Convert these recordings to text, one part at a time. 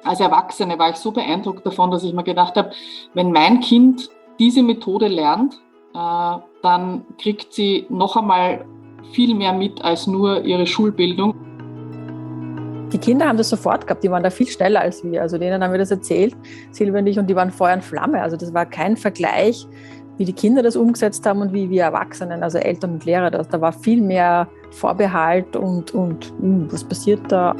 Als Erwachsene war ich so beeindruckt davon, dass ich mir gedacht habe, wenn mein Kind diese Methode lernt, dann kriegt sie noch einmal viel mehr mit als nur ihre Schulbildung. Die Kinder haben das sofort gehabt, die waren da viel schneller als wir. Also denen haben wir das erzählt, Silvia und ich, und die waren Feuer und Flamme. Also das war kein Vergleich, wie die Kinder das umgesetzt haben und wie wir Erwachsenen, also Eltern und Lehrer. Da war viel mehr Vorbehalt und was passiert da?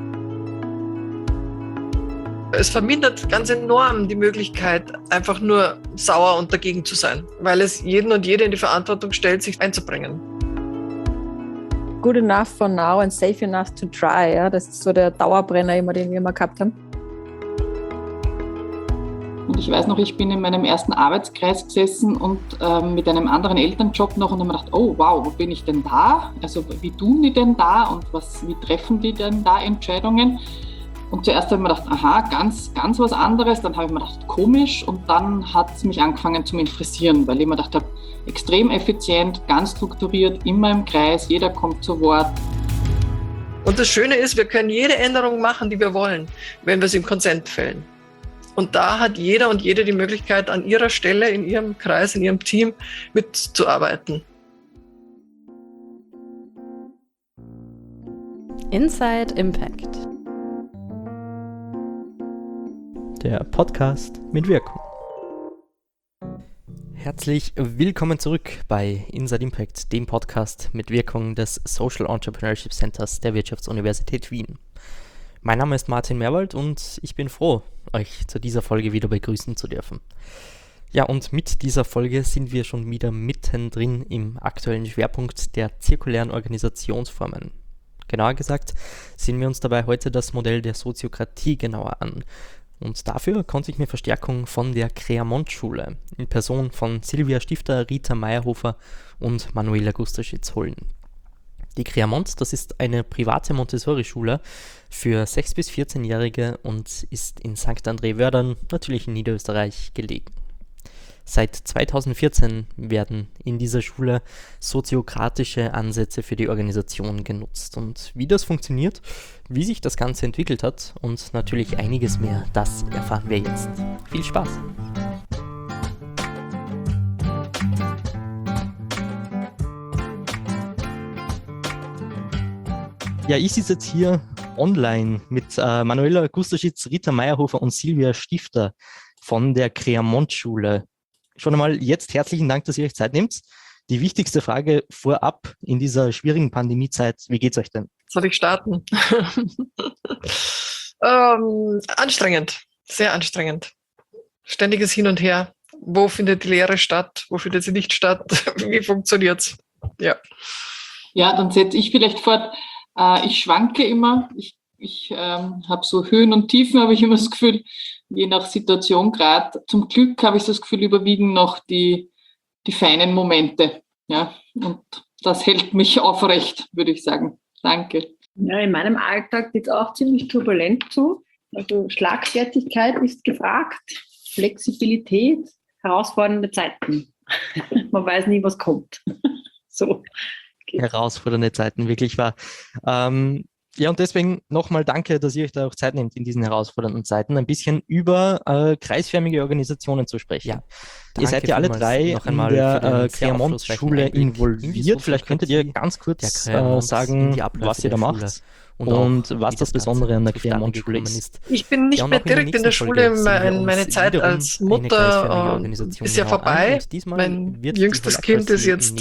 Es vermindert ganz enorm die Möglichkeit, einfach nur sauer und dagegen zu sein, weil es jeden und jede in die Verantwortung stellt, sich einzubringen. Good enough for now and safe enough to try. Ja? Das ist so der Dauerbrenner, den wir immer gehabt haben. Und ich weiß noch, ich bin in meinem ersten Arbeitskreis gesessen und mit einem anderen Elternjob noch und habe mir gedacht, oh wow, wo bin ich denn da? Also wie tun die denn da und wie treffen die denn da Entscheidungen? Und zuerst habe ich mir gedacht, aha, ganz was anderes. Dann habe ich mir gedacht, komisch. Und dann hat es mich angefangen zu interessieren, weil ich mir gedacht habe, extrem effizient, ganz strukturiert, immer im Kreis, jeder kommt zu Wort. Und das Schöne ist, wir können jede Änderung machen, die wir wollen, wenn wir sie im Konsent fällen. Und da hat jeder und jede die Möglichkeit, an ihrer Stelle, in ihrem Kreis, in ihrem Team mitzuarbeiten. Inside Impact. Der Podcast mit Wirkung. Herzlich willkommen zurück bei Inside Impact, dem Podcast mit Wirkung des Social Entrepreneurship Centers der Wirtschaftsuniversität Wien. Mein Name ist Martin Merwald und ich bin froh, euch zu dieser Folge wieder begrüßen zu dürfen. Ja, und mit dieser Folge sind wir schon wieder mittendrin im aktuellen Schwerpunkt der zirkulären Organisationsformen. Genauer gesagt sehen wir uns dabei heute das Modell der Soziokratie genauer an. Und dafür konnte ich mir Verstärkung von der Creamont-Schule in Person von Silvia Stifter, Rita Meyerhofer und Manuela Gustaschitz holen. Die Creamont, das ist eine private Montessori-Schule für 6- bis 14-Jährige und ist in St. André-Wördern, natürlich in Niederösterreich, gelegen. Seit 2014 werden in dieser Schule soziokratische Ansätze für die Organisation genutzt. Und wie das funktioniert, wie sich das Ganze entwickelt hat und natürlich einiges mehr, das erfahren wir jetzt. Viel Spaß! Ja, ich sitze jetzt hier online mit Manuela Gustaschitz, Rita Meyerhofer und Silvia Stifter von der Creamont-Schule. Schon einmal jetzt herzlichen Dank, dass ihr euch Zeit nehmt. Die wichtigste Frage vorab in dieser schwierigen Pandemiezeit, wie geht's euch denn? Soll ich starten? Anstrengend, sehr anstrengend. Ständiges Hin und Her. Wo findet die Lehre statt? Wo findet sie nicht statt? Wie funktioniert's? Ja, dann setze ich vielleicht fort. Ich schwanke immer. Ich habe so Höhen und Tiefen, habe ich immer das Gefühl, je nach Situation gerade. Zum Glück habe ich das Gefühl, überwiegen noch die feinen Momente. Ja, und das hält mich aufrecht, würde ich sagen. Danke. Ja, in meinem Alltag geht es auch ziemlich turbulent zu. Also Schlagfertigkeit ist gefragt, Flexibilität, herausfordernde Zeiten. Man weiß nie, was kommt. So. Herausfordernde Zeiten, wirklich wahr. Ja, und deswegen nochmal danke, dass ihr euch da auch Zeit nehmt, in diesen herausfordernden Zeiten ein bisschen über kreisförmige Organisationen zu sprechen. Ja, ihr seid ja alle drei in der Creamont-Schule involviert. Vielleicht könntet ihr ganz kurz sagen, was ihr da macht und was das Besondere an der Creamont-Schule ist. Ich bin nicht mehr direkt in der Schule. Meine Zeit als Mutter ist ja vorbei. Mein jüngstes Kind ist jetzt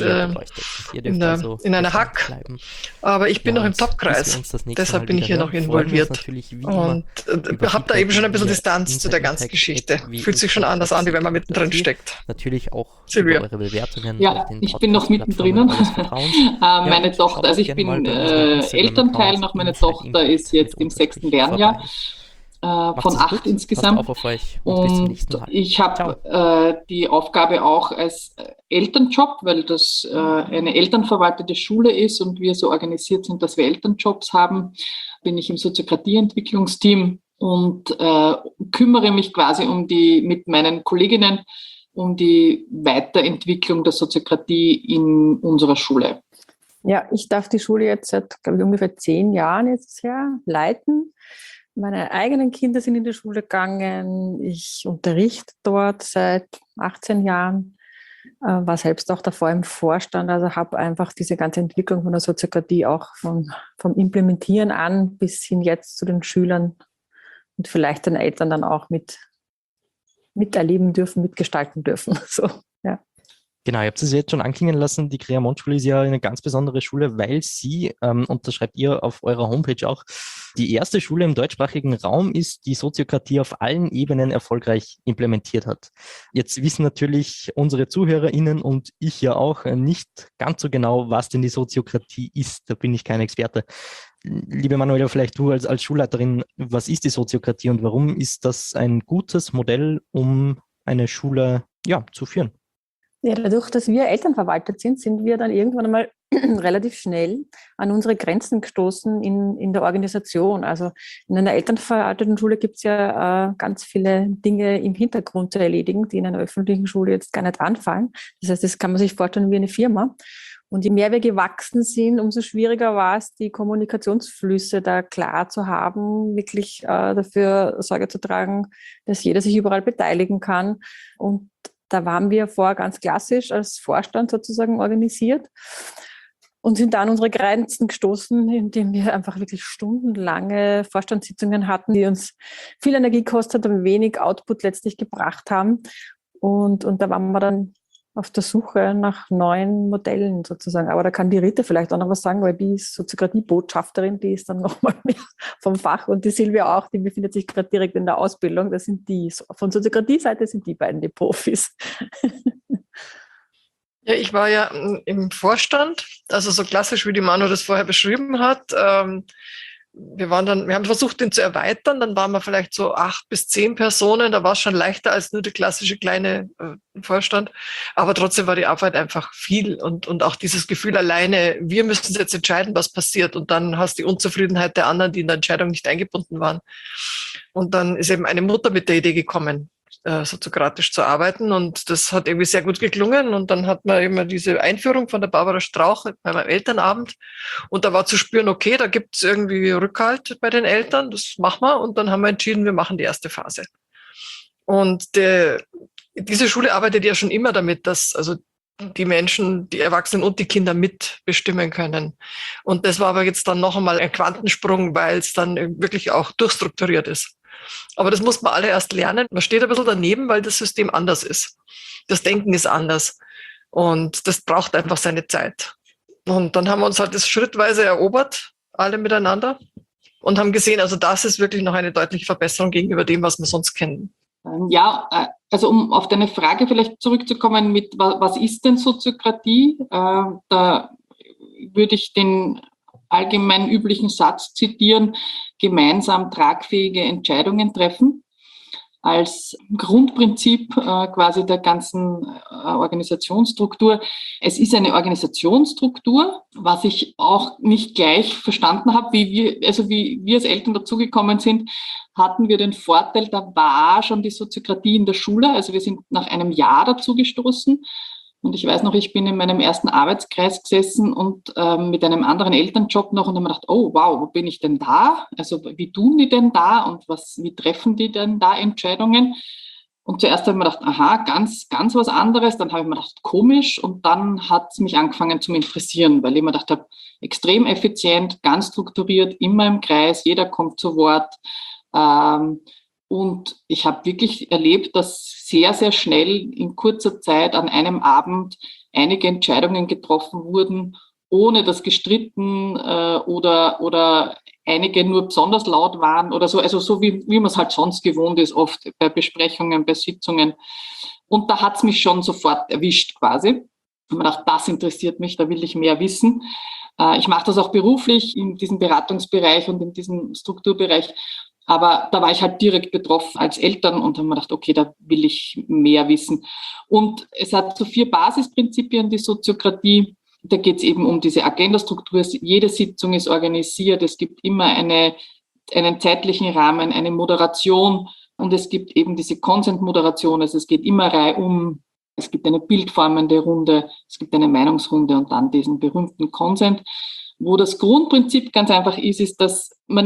in einer Hack. Aber ich bin noch im Top-Kreis. Deshalb bin ich hier noch involviert. Und habe da eben schon ein bisschen Distanz zu der ganzen Geschichte. Fühlt sich schon anders an, wie wenn man mittendrin steckt. Natürlich auch Silvia. Eure Bewertungen. Ja, ich bin noch mittendrin. Meine Tochter, also ich bin Elternteil noch. Meine Tochter ist jetzt im 6. Lernjahr, von 8 insgesamt. Und ich habe die Aufgabe auch als Elternjob, weil das eine elternverwaltete Schule ist und wir so organisiert sind, dass wir Elternjobs haben, bin ich im Soziokratie-Entwicklungsteam und kümmere mich quasi mit meinen Kolleginnen um die Weiterentwicklung der Soziokratie in unserer Schule. Ja, ich darf die Schule jetzt seit, glaube ich, ungefähr 10 Jahren jetzt her leiten. Meine eigenen Kinder sind in die Schule gegangen. Ich unterrichte dort seit 18 Jahren, war selbst auch davor im Vorstand, also habe einfach diese ganze Entwicklung von der Soziokratie auch vom Implementieren an bis hin jetzt zu den Schülern und vielleicht den Eltern dann auch miterleben dürfen, mitgestalten dürfen. So, ja. Genau, ihr habt es jetzt schon anklingen lassen, die Clermont-Schule ist ja eine ganz besondere Schule, weil sie, und das schreibt ihr auf eurer Homepage auch, die erste Schule im deutschsprachigen Raum ist, die Soziokratie auf allen Ebenen erfolgreich implementiert hat. Jetzt wissen natürlich unsere ZuhörerInnen und ich ja auch nicht ganz so genau, was denn die Soziokratie ist. Da bin ich kein Experte. Liebe Manuela, vielleicht du als Schulleiterin, was ist die Soziokratie und warum ist das ein gutes Modell, um eine Schule zu führen? Ja, dadurch, dass wir elternverwaltet sind wir dann irgendwann einmal relativ schnell an unsere Grenzen gestoßen in der Organisation. Also in einer elternverwalteten Schule gibt es ja ganz viele Dinge im Hintergrund zu erledigen, die in einer öffentlichen Schule jetzt gar nicht anfallen. Das heißt, das kann man sich vorstellen wie eine Firma. Und je mehr wir gewachsen sind, umso schwieriger war es, die Kommunikationsflüsse da klar zu haben, wirklich dafür Sorge zu tragen, dass jeder sich überall beteiligen kann. Und da waren wir vorher ganz klassisch als Vorstand sozusagen organisiert und sind da an unsere Grenzen gestoßen, indem wir einfach wirklich stundenlange Vorstandssitzungen hatten, die uns viel Energie gekostet und wenig Output letztlich gebracht haben. Und da waren wir dann auf der Suche nach neuen Modellen sozusagen. Aber da kann die Rita vielleicht auch noch was sagen, weil die ist Soziokratie-Botschafterin, die ist dann nochmal mehr vom Fach. Und die Silvia auch, die befindet sich gerade direkt in der Ausbildung. Das sind die, von Soziokratie-Seite sind die beiden die Profis. Ja, ich war ja im Vorstand, also so klassisch, wie die Manu das vorher beschrieben hat. Wir haben versucht, den zu erweitern, dann waren wir vielleicht so 8 bis 10 Personen, da war es schon leichter als nur der klassische kleine Vorstand, aber trotzdem war die Arbeit einfach viel und auch dieses Gefühl alleine, wir müssen jetzt entscheiden, was passiert und dann hast du die Unzufriedenheit der anderen, die in der Entscheidung nicht eingebunden waren. Und dann ist eben eine Mutter mit der Idee gekommen, soziokratisch zu arbeiten und das hat irgendwie sehr gut geklungen und dann hat man immer diese Einführung von der Barbara Strauch bei meinem Elternabend und da war zu spüren, okay, da gibt es irgendwie Rückhalt bei den Eltern, das machen wir und dann haben wir entschieden, wir machen die erste Phase. Und diese Schule arbeitet ja schon immer damit, dass also die Menschen, die Erwachsenen und die Kinder mitbestimmen können. Und das war aber jetzt dann noch einmal ein Quantensprung, weil es dann wirklich auch durchstrukturiert ist. Aber das muss man alle erst lernen. Man steht ein bisschen daneben, weil das System anders ist. Das Denken ist anders. Und das braucht einfach seine Zeit. Und dann haben wir uns halt das schrittweise erobert, alle miteinander, und haben gesehen, also das ist wirklich noch eine deutliche Verbesserung gegenüber dem, was wir sonst kennen. Ja, also um auf deine Frage vielleicht zurückzukommen mit, was ist denn Soziokratie? Da würde ich den allgemein üblichen Satz zitieren, gemeinsam tragfähige Entscheidungen treffen, als Grundprinzip quasi der ganzen Organisationsstruktur. Es ist eine Organisationsstruktur, was ich auch nicht gleich verstanden habe, wie wir als Eltern dazugekommen sind, hatten wir den Vorteil, da war schon die Soziokratie in der Schule, also wir sind nach einem Jahr dazu gestoßen. Und ich weiß noch, ich bin in meinem ersten Arbeitskreis gesessen und mit einem anderen Elternjob noch und habe mir gedacht, oh wow, wo bin ich denn da? Also wie tun die denn da und wie treffen die denn da Entscheidungen? Und zuerst habe ich mir gedacht, aha, ganz was anderes. Dann habe ich mir gedacht, komisch. Und dann hat es mich angefangen zu interessieren, weil ich mir gedacht habe, extrem effizient, ganz strukturiert, immer im Kreis, jeder kommt zu Wort. Und ich habe wirklich erlebt, dass sehr, sehr schnell in kurzer Zeit an einem Abend einige Entscheidungen getroffen wurden, ohne dass gestritten oder einige nur besonders laut waren oder so. Also so wie man es halt sonst gewohnt ist, oft bei Besprechungen, bei Sitzungen. Und da hat es mich schon sofort erwischt quasi. Ich habe mir gedacht, das interessiert mich, da will ich mehr wissen. Ich mache das auch beruflich in diesem Beratungsbereich und in diesem Strukturbereich. Aber da war ich halt direkt betroffen als Eltern und habe mir gedacht, okay, da will ich mehr wissen. Und es hat so 4 Basisprinzipien, die Soziokratie. Da geht es eben um diese Agendastruktur. Jede Sitzung ist organisiert. Es gibt immer einen zeitlichen Rahmen, eine Moderation und es gibt eben diese Consent-Moderation. Also es geht immer reihum. Es gibt eine bildformende Runde, es gibt eine Meinungsrunde und dann diesen berühmten Consent. Wo das Grundprinzip ganz einfach ist, dass man nicht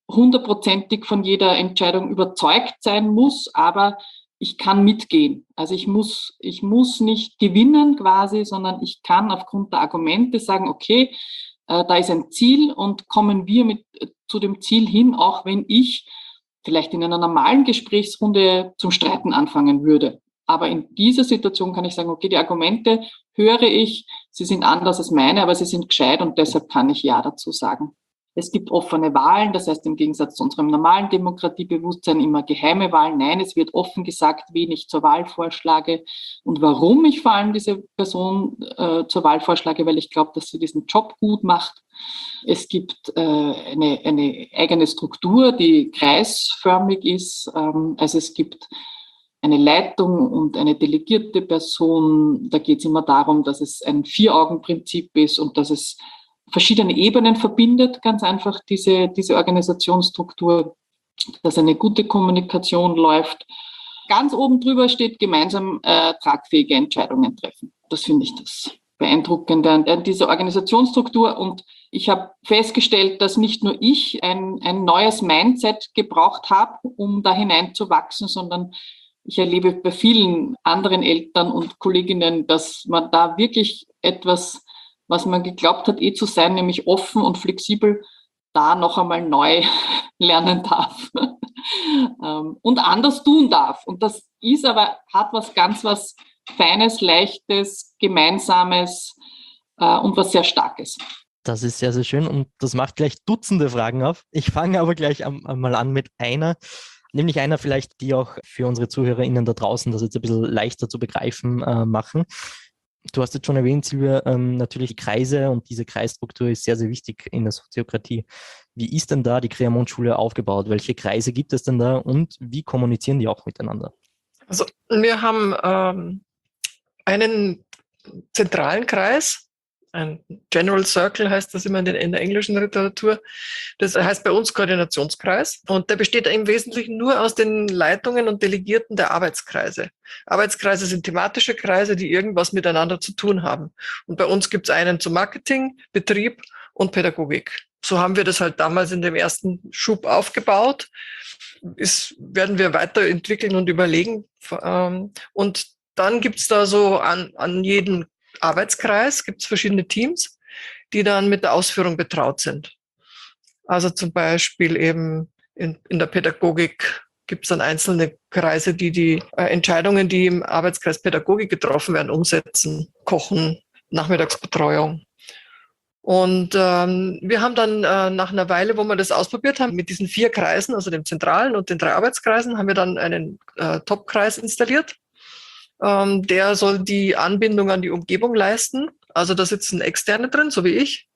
hundertprozentig von jeder Entscheidung überzeugt sein muss, aber ich kann mitgehen. Also ich muss nicht gewinnen quasi, sondern ich kann aufgrund der Argumente sagen, okay, da ist ein Ziel und kommen wir zu dem Ziel hin, auch wenn ich vielleicht in einer normalen Gesprächsrunde zum Streiten anfangen würde. Aber in dieser Situation kann ich sagen, okay, die Argumente höre ich, sie sind anders als meine, aber sie sind gescheit und deshalb kann ich Ja dazu sagen. Es gibt offene Wahlen, das heißt im Gegensatz zu unserem normalen Demokratiebewusstsein immer geheime Wahlen. Nein, es wird offen gesagt, wen ich zur Wahl vorschlage und warum ich vor allem diese Person zur Wahl vorschlage, weil ich glaube, dass sie diesen Job gut macht. Es gibt eine eigene Struktur, die kreisförmig ist. Also es gibt eine Leitung und eine delegierte Person. Da geht es immer darum, dass es ein Vier-Augen-Prinzip ist und dass es verschiedene Ebenen verbindet, ganz einfach diese Organisationsstruktur, dass eine gute Kommunikation läuft. Ganz oben drüber steht gemeinsam tragfähige Entscheidungen treffen. Das finde ich das Beeindruckende an dieser Organisationsstruktur. Und ich habe festgestellt, dass nicht nur ich ein neues Mindset gebraucht habe, um da hineinzuwachsen, sondern ich erlebe bei vielen anderen Eltern und Kolleginnen, dass man da wirklich etwas, was man geglaubt hat, zu sein, nämlich offen und flexibel, da noch einmal neu lernen darf und anders tun darf. Und das hat was Feines, Leichtes, Gemeinsames und was sehr Starkes. Das ist sehr, sehr schön und das macht gleich Dutzende Fragen auf. Ich fange aber gleich einmal an mit einer, nämlich einer vielleicht, die auch für unsere ZuhörerInnen da draußen das jetzt ein bisschen leichter zu begreifen machen. Du hast jetzt schon erwähnt, Silvia, natürlich die Kreise und diese Kreisstruktur ist sehr, sehr wichtig in der Soziokratie. Wie ist denn da die Creamont-Schule aufgebaut? Welche Kreise gibt es denn da und wie kommunizieren die auch miteinander? Also wir haben einen zentralen Kreis, ein General Circle heißt das immer in der englischen Literatur. Das heißt bei uns Koordinationskreis und der besteht im Wesentlichen nur aus den Leitungen und Delegierten der Arbeitskreise. Arbeitskreise sind thematische Kreise, die irgendwas miteinander zu tun haben. Und bei uns gibt es einen zu Marketing, Betrieb und Pädagogik. So haben wir das halt damals in dem ersten Schub aufgebaut. Werden wir weiterentwickeln und überlegen. Und dann gibt es da so an jedem Arbeitskreis gibt es verschiedene Teams, die dann mit der Ausführung betraut sind. Also zum Beispiel eben in der Pädagogik gibt es dann einzelne Kreise, die Entscheidungen, die im Arbeitskreis Pädagogik getroffen werden, umsetzen, kochen, Nachmittagsbetreuung. Und wir haben dann nach einer Weile, wo wir das ausprobiert haben, mit diesen 4 Kreisen, also dem zentralen und den 3 Arbeitskreisen, haben wir dann einen Top-Kreis installiert. Der soll die Anbindung an die Umgebung leisten. Also da sitzen Externe drin, so wie ich,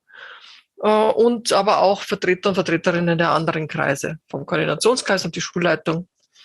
und aber auch Vertreter und Vertreterinnen der anderen Kreise, vom Koordinationskreis und die Schulleitung.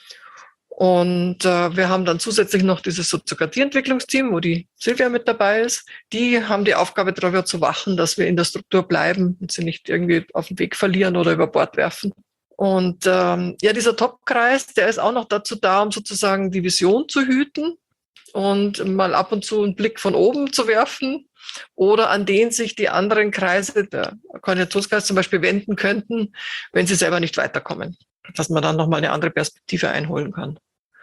Und wir haben dann zusätzlich noch dieses Soziokratie-Entwicklungsteam, wo die Silvia mit dabei ist. Die haben die Aufgabe, darüber zu wachen, dass wir in der Struktur bleiben und sie nicht irgendwie auf den Weg verlieren oder über Bord werfen. Und dieser Top-Kreis, der ist auch noch dazu da, um sozusagen die Vision zu hüten und mal ab und zu einen Blick von oben zu werfen oder an den sich die anderen Kreise, der Koordinationskreis zum Beispiel, wenden könnten, wenn sie selber nicht weiterkommen, dass man dann nochmal eine andere Perspektive einholen kann.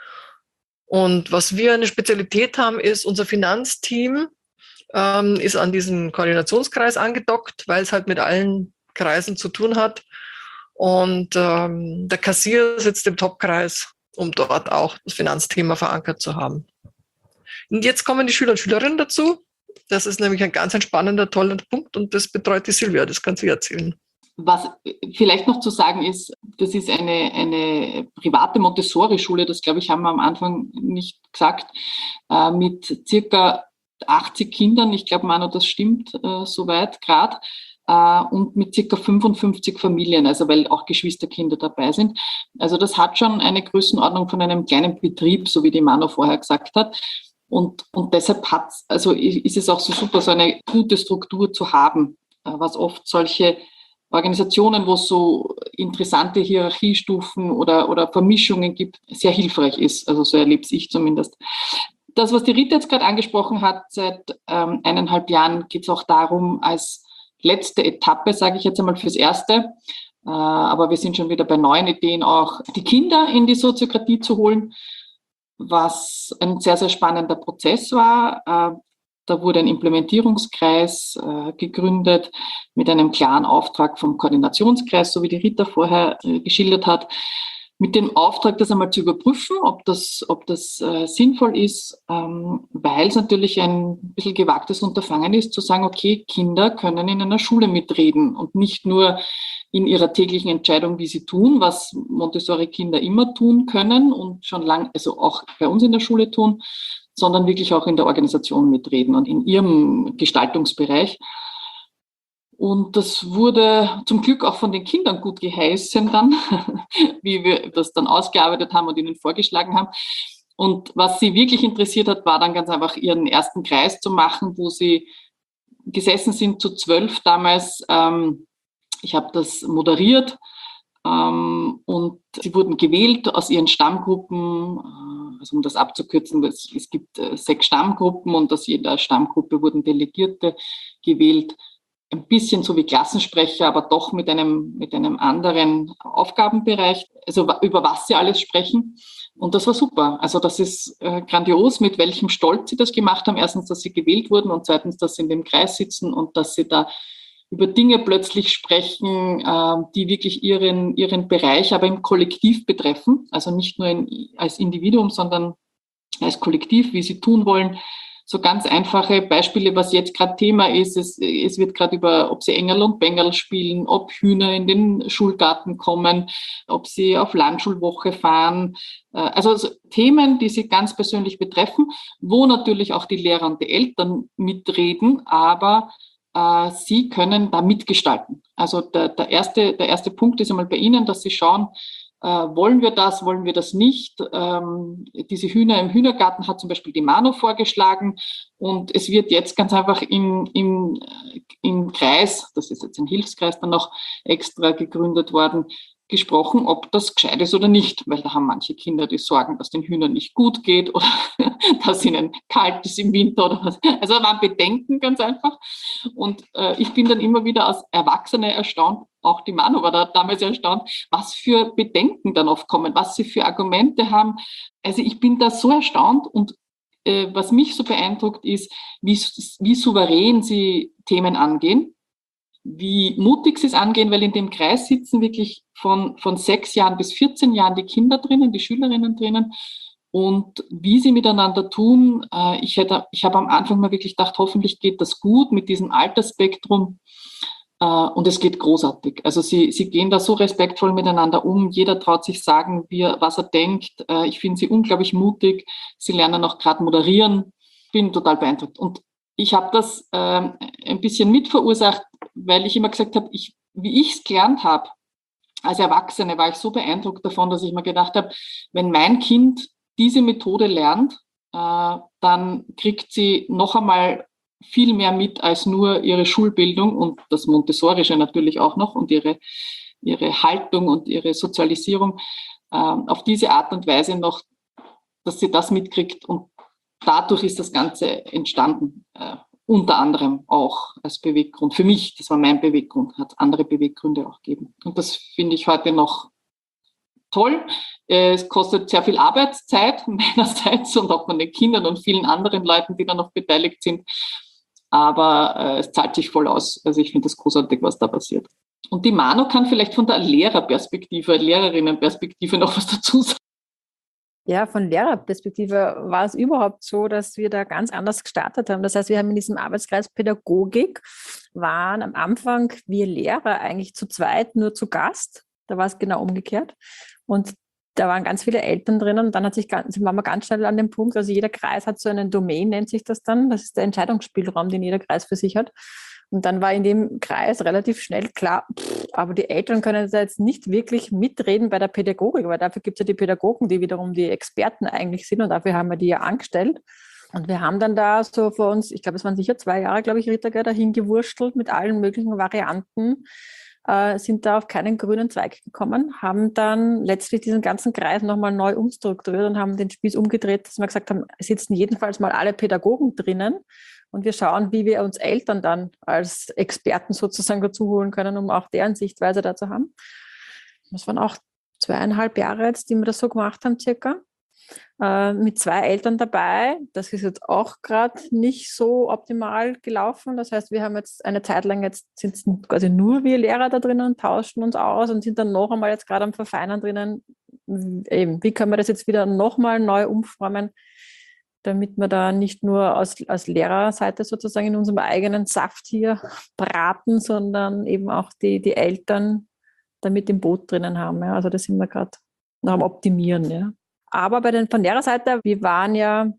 Und was wir eine Spezialität haben, ist, unser Finanzteam ist an diesen Koordinationskreis angedockt, weil es halt mit allen Kreisen zu tun hat. Und der Kassier sitzt im Topkreis, um dort auch das Finanzthema verankert zu haben. Und jetzt kommen die Schüler und Schülerinnen dazu. Das ist nämlich ein ganz spannender, toller Punkt und das betreut die Silvia, das kann sie erzählen. Was vielleicht noch zu sagen ist, das ist eine private Montessori-Schule, das glaube ich haben wir am Anfang nicht gesagt, mit circa 80 Kindern, ich glaube Manu, das stimmt soweit gerade, und mit circa 55 Familien, also weil auch Geschwisterkinder dabei sind. Also das hat schon eine Größenordnung von einem kleinen Betrieb, so wie die Manu vorher gesagt hat. Und deshalb ist es auch so super, so eine gute Struktur zu haben, was oft solche Organisationen, wo es so interessante Hierarchiestufen oder Vermischungen gibt, sehr hilfreich ist. Also so erlebe ich zumindest. Das, was die Rita jetzt gerade angesprochen hat, seit 1,5 Jahren geht es auch darum, als letzte Etappe, sage ich jetzt einmal fürs Erste, Aber wir sind schon wieder bei neuen Ideen, auch die Kinder in die Soziokratie zu holen, was ein sehr, sehr spannender Prozess war. Da wurde ein Implementierungskreis gegründet mit einem klaren Auftrag vom Koordinationskreis, so wie die Rita vorher geschildert hat, mit dem Auftrag, das einmal zu überprüfen, ob das sinnvoll ist, weil es natürlich ein bisschen gewagtes Unterfangen ist, zu sagen, okay, Kinder können in einer Schule mitreden und nicht nur in ihrer täglichen Entscheidung, wie sie tun, was Montessori-Kinder immer tun können und schon lange, also auch bei uns in der Schule tun, sondern wirklich auch in der Organisation mitreden und in ihrem Gestaltungsbereich. Und das wurde zum Glück auch von den Kindern gut geheißen dann, wie wir das dann ausgearbeitet haben und ihnen vorgeschlagen haben. Und was sie wirklich interessiert hat, war dann ganz einfach ihren ersten Kreis zu machen, wo sie gesessen sind zu 12 damals. Ich habe das moderiert und sie wurden gewählt aus ihren Stammgruppen. Also um das abzukürzen, es gibt 6 Stammgruppen und aus jeder Stammgruppe wurden Delegierte gewählt. Ein bisschen so wie Klassensprecher, aber doch mit einem anderen Aufgabenbereich, also über was sie alles sprechen. Und das war super. Also das ist grandios, mit welchem Stolz sie das gemacht haben. Erstens, dass sie gewählt wurden und zweitens, dass sie in dem Kreis sitzen und dass sie da über Dinge plötzlich sprechen, die wirklich ihren Bereich, aber im Kollektiv betreffen. Also nicht nur als Individuum, sondern als Kollektiv, wie sie tun wollen. So ganz einfache Beispiele, was jetzt gerade Thema ist. Es wird gerade über, ob sie Engerl und Bengerl spielen, ob Hühner in den Schulgarten kommen, ob sie auf Landschulwoche fahren. Also Themen, die sie ganz persönlich betreffen, wo natürlich auch die Lehrer und die Eltern mitreden, aber sie können da mitgestalten. Also der erste Punkt ist einmal bei Ihnen, dass Sie schauen, wollen wir das nicht? Diese Hühner im Hühnergarten hat zum Beispiel die Mano vorgeschlagen und es wird jetzt ganz einfach im Kreis, das ist jetzt ein Hilfskreis dann noch extra gegründet worden, gesprochen, ob das gescheit ist oder nicht, weil da haben manche Kinder die Sorgen, dass den Hühnern nicht gut geht oder dass ihnen kalt ist im Winter oder was. Also da waren Bedenken ganz einfach und ich bin dann immer wieder als Erwachsene erstaunt, auch die Manu war da damals erstaunt, was für Bedenken dann oft kommen, was sie für Argumente haben. Also ich bin da so erstaunt und was mich so beeindruckt ist, wie souverän sie Themen angehen, wie mutig sie es angehen, weil in dem Kreis sitzen wirklich von 6 Jahren bis 14 Jahren die Kinder drinnen, die Schülerinnen drinnen und wie sie miteinander tun. Ich habe am Anfang mal wirklich gedacht, hoffentlich geht das gut mit diesem Altersspektrum und es geht großartig. Also sie gehen da so respektvoll miteinander um, jeder traut sich sagen, was er denkt. Ich finde sie unglaublich mutig, sie lernen auch gerade moderieren, bin total beeindruckt und ich habe das ein bisschen mitverursacht, weil ich immer gesagt habe, wie ich es gelernt habe, als Erwachsene war ich so beeindruckt davon, dass ich mir gedacht habe, wenn mein Kind diese Methode lernt, dann kriegt sie noch einmal viel mehr mit als nur ihre Schulbildung und das Montessorische natürlich auch noch und ihre Haltung und ihre Sozialisierung auf diese Art und Weise noch, dass sie das mitkriegt und dadurch ist das Ganze entstanden, unter anderem auch als Beweggrund. Für mich, das war mein Beweggrund, hat andere Beweggründe auch gegeben. Und das finde ich heute noch toll. Es kostet sehr viel Arbeitszeit meinerseits und auch von den Kindern und vielen anderen Leuten, die da noch beteiligt sind. Aber es zahlt sich voll aus. Also ich finde das großartig, was da passiert. Und die Manu kann vielleicht von der Lehrerinnenperspektive noch was dazu sagen. Ja, von Lehrerperspektive war es überhaupt so, dass wir da ganz anders gestartet haben. Das heißt, wir haben in diesem Arbeitskreis Pädagogik, waren am Anfang wir Lehrer eigentlich zu zweit nur zu Gast. Da war es genau umgekehrt. Und da waren ganz viele Eltern drinnen. Und dann waren wir ganz schnell an dem Punkt, also jeder Kreis hat so einen Domain, nennt sich das dann. Das ist der Entscheidungsspielraum, den jeder Kreis für sich hat. Und dann war in dem Kreis relativ schnell klar, aber die Eltern können da jetzt nicht wirklich mitreden bei der Pädagogik, weil dafür gibt es ja die Pädagogen, die wiederum die Experten eigentlich sind und dafür haben wir die ja angestellt. Und wir haben dann da so für uns, ich glaube, es waren sicher 2 Jahre, glaube ich, Rita, dahin gewurstelt mit allen möglichen Varianten, sind da auf keinen grünen Zweig gekommen, haben dann letztlich diesen ganzen Kreis nochmal neu umstrukturiert und haben den Spieß umgedreht, dass wir gesagt haben, es sitzen jedenfalls mal alle Pädagogen drinnen. Und wir schauen, wie wir uns Eltern dann als Experten sozusagen dazu holen können, um auch deren Sichtweise da zu haben. Das waren auch 2,5 Jahre jetzt, die wir das so gemacht haben, circa. Mit 2 Eltern dabei. Das ist jetzt auch gerade nicht so optimal gelaufen. Das heißt, wir haben jetzt eine Zeit lang, jetzt sind es quasi nur wir Lehrer da drinnen und tauschen uns aus und sind dann noch einmal jetzt gerade am Verfeinern drinnen. Eben, wie können wir das jetzt wieder nochmal neu umformen, damit wir da nicht nur als Lehrerseite sozusagen in unserem eigenen Saft hier braten, sondern eben auch die Eltern da mit im Boot drinnen haben. Ja. Also da sind wir gerade noch am Optimieren, ja. Aber von Lehrerseite, wir waren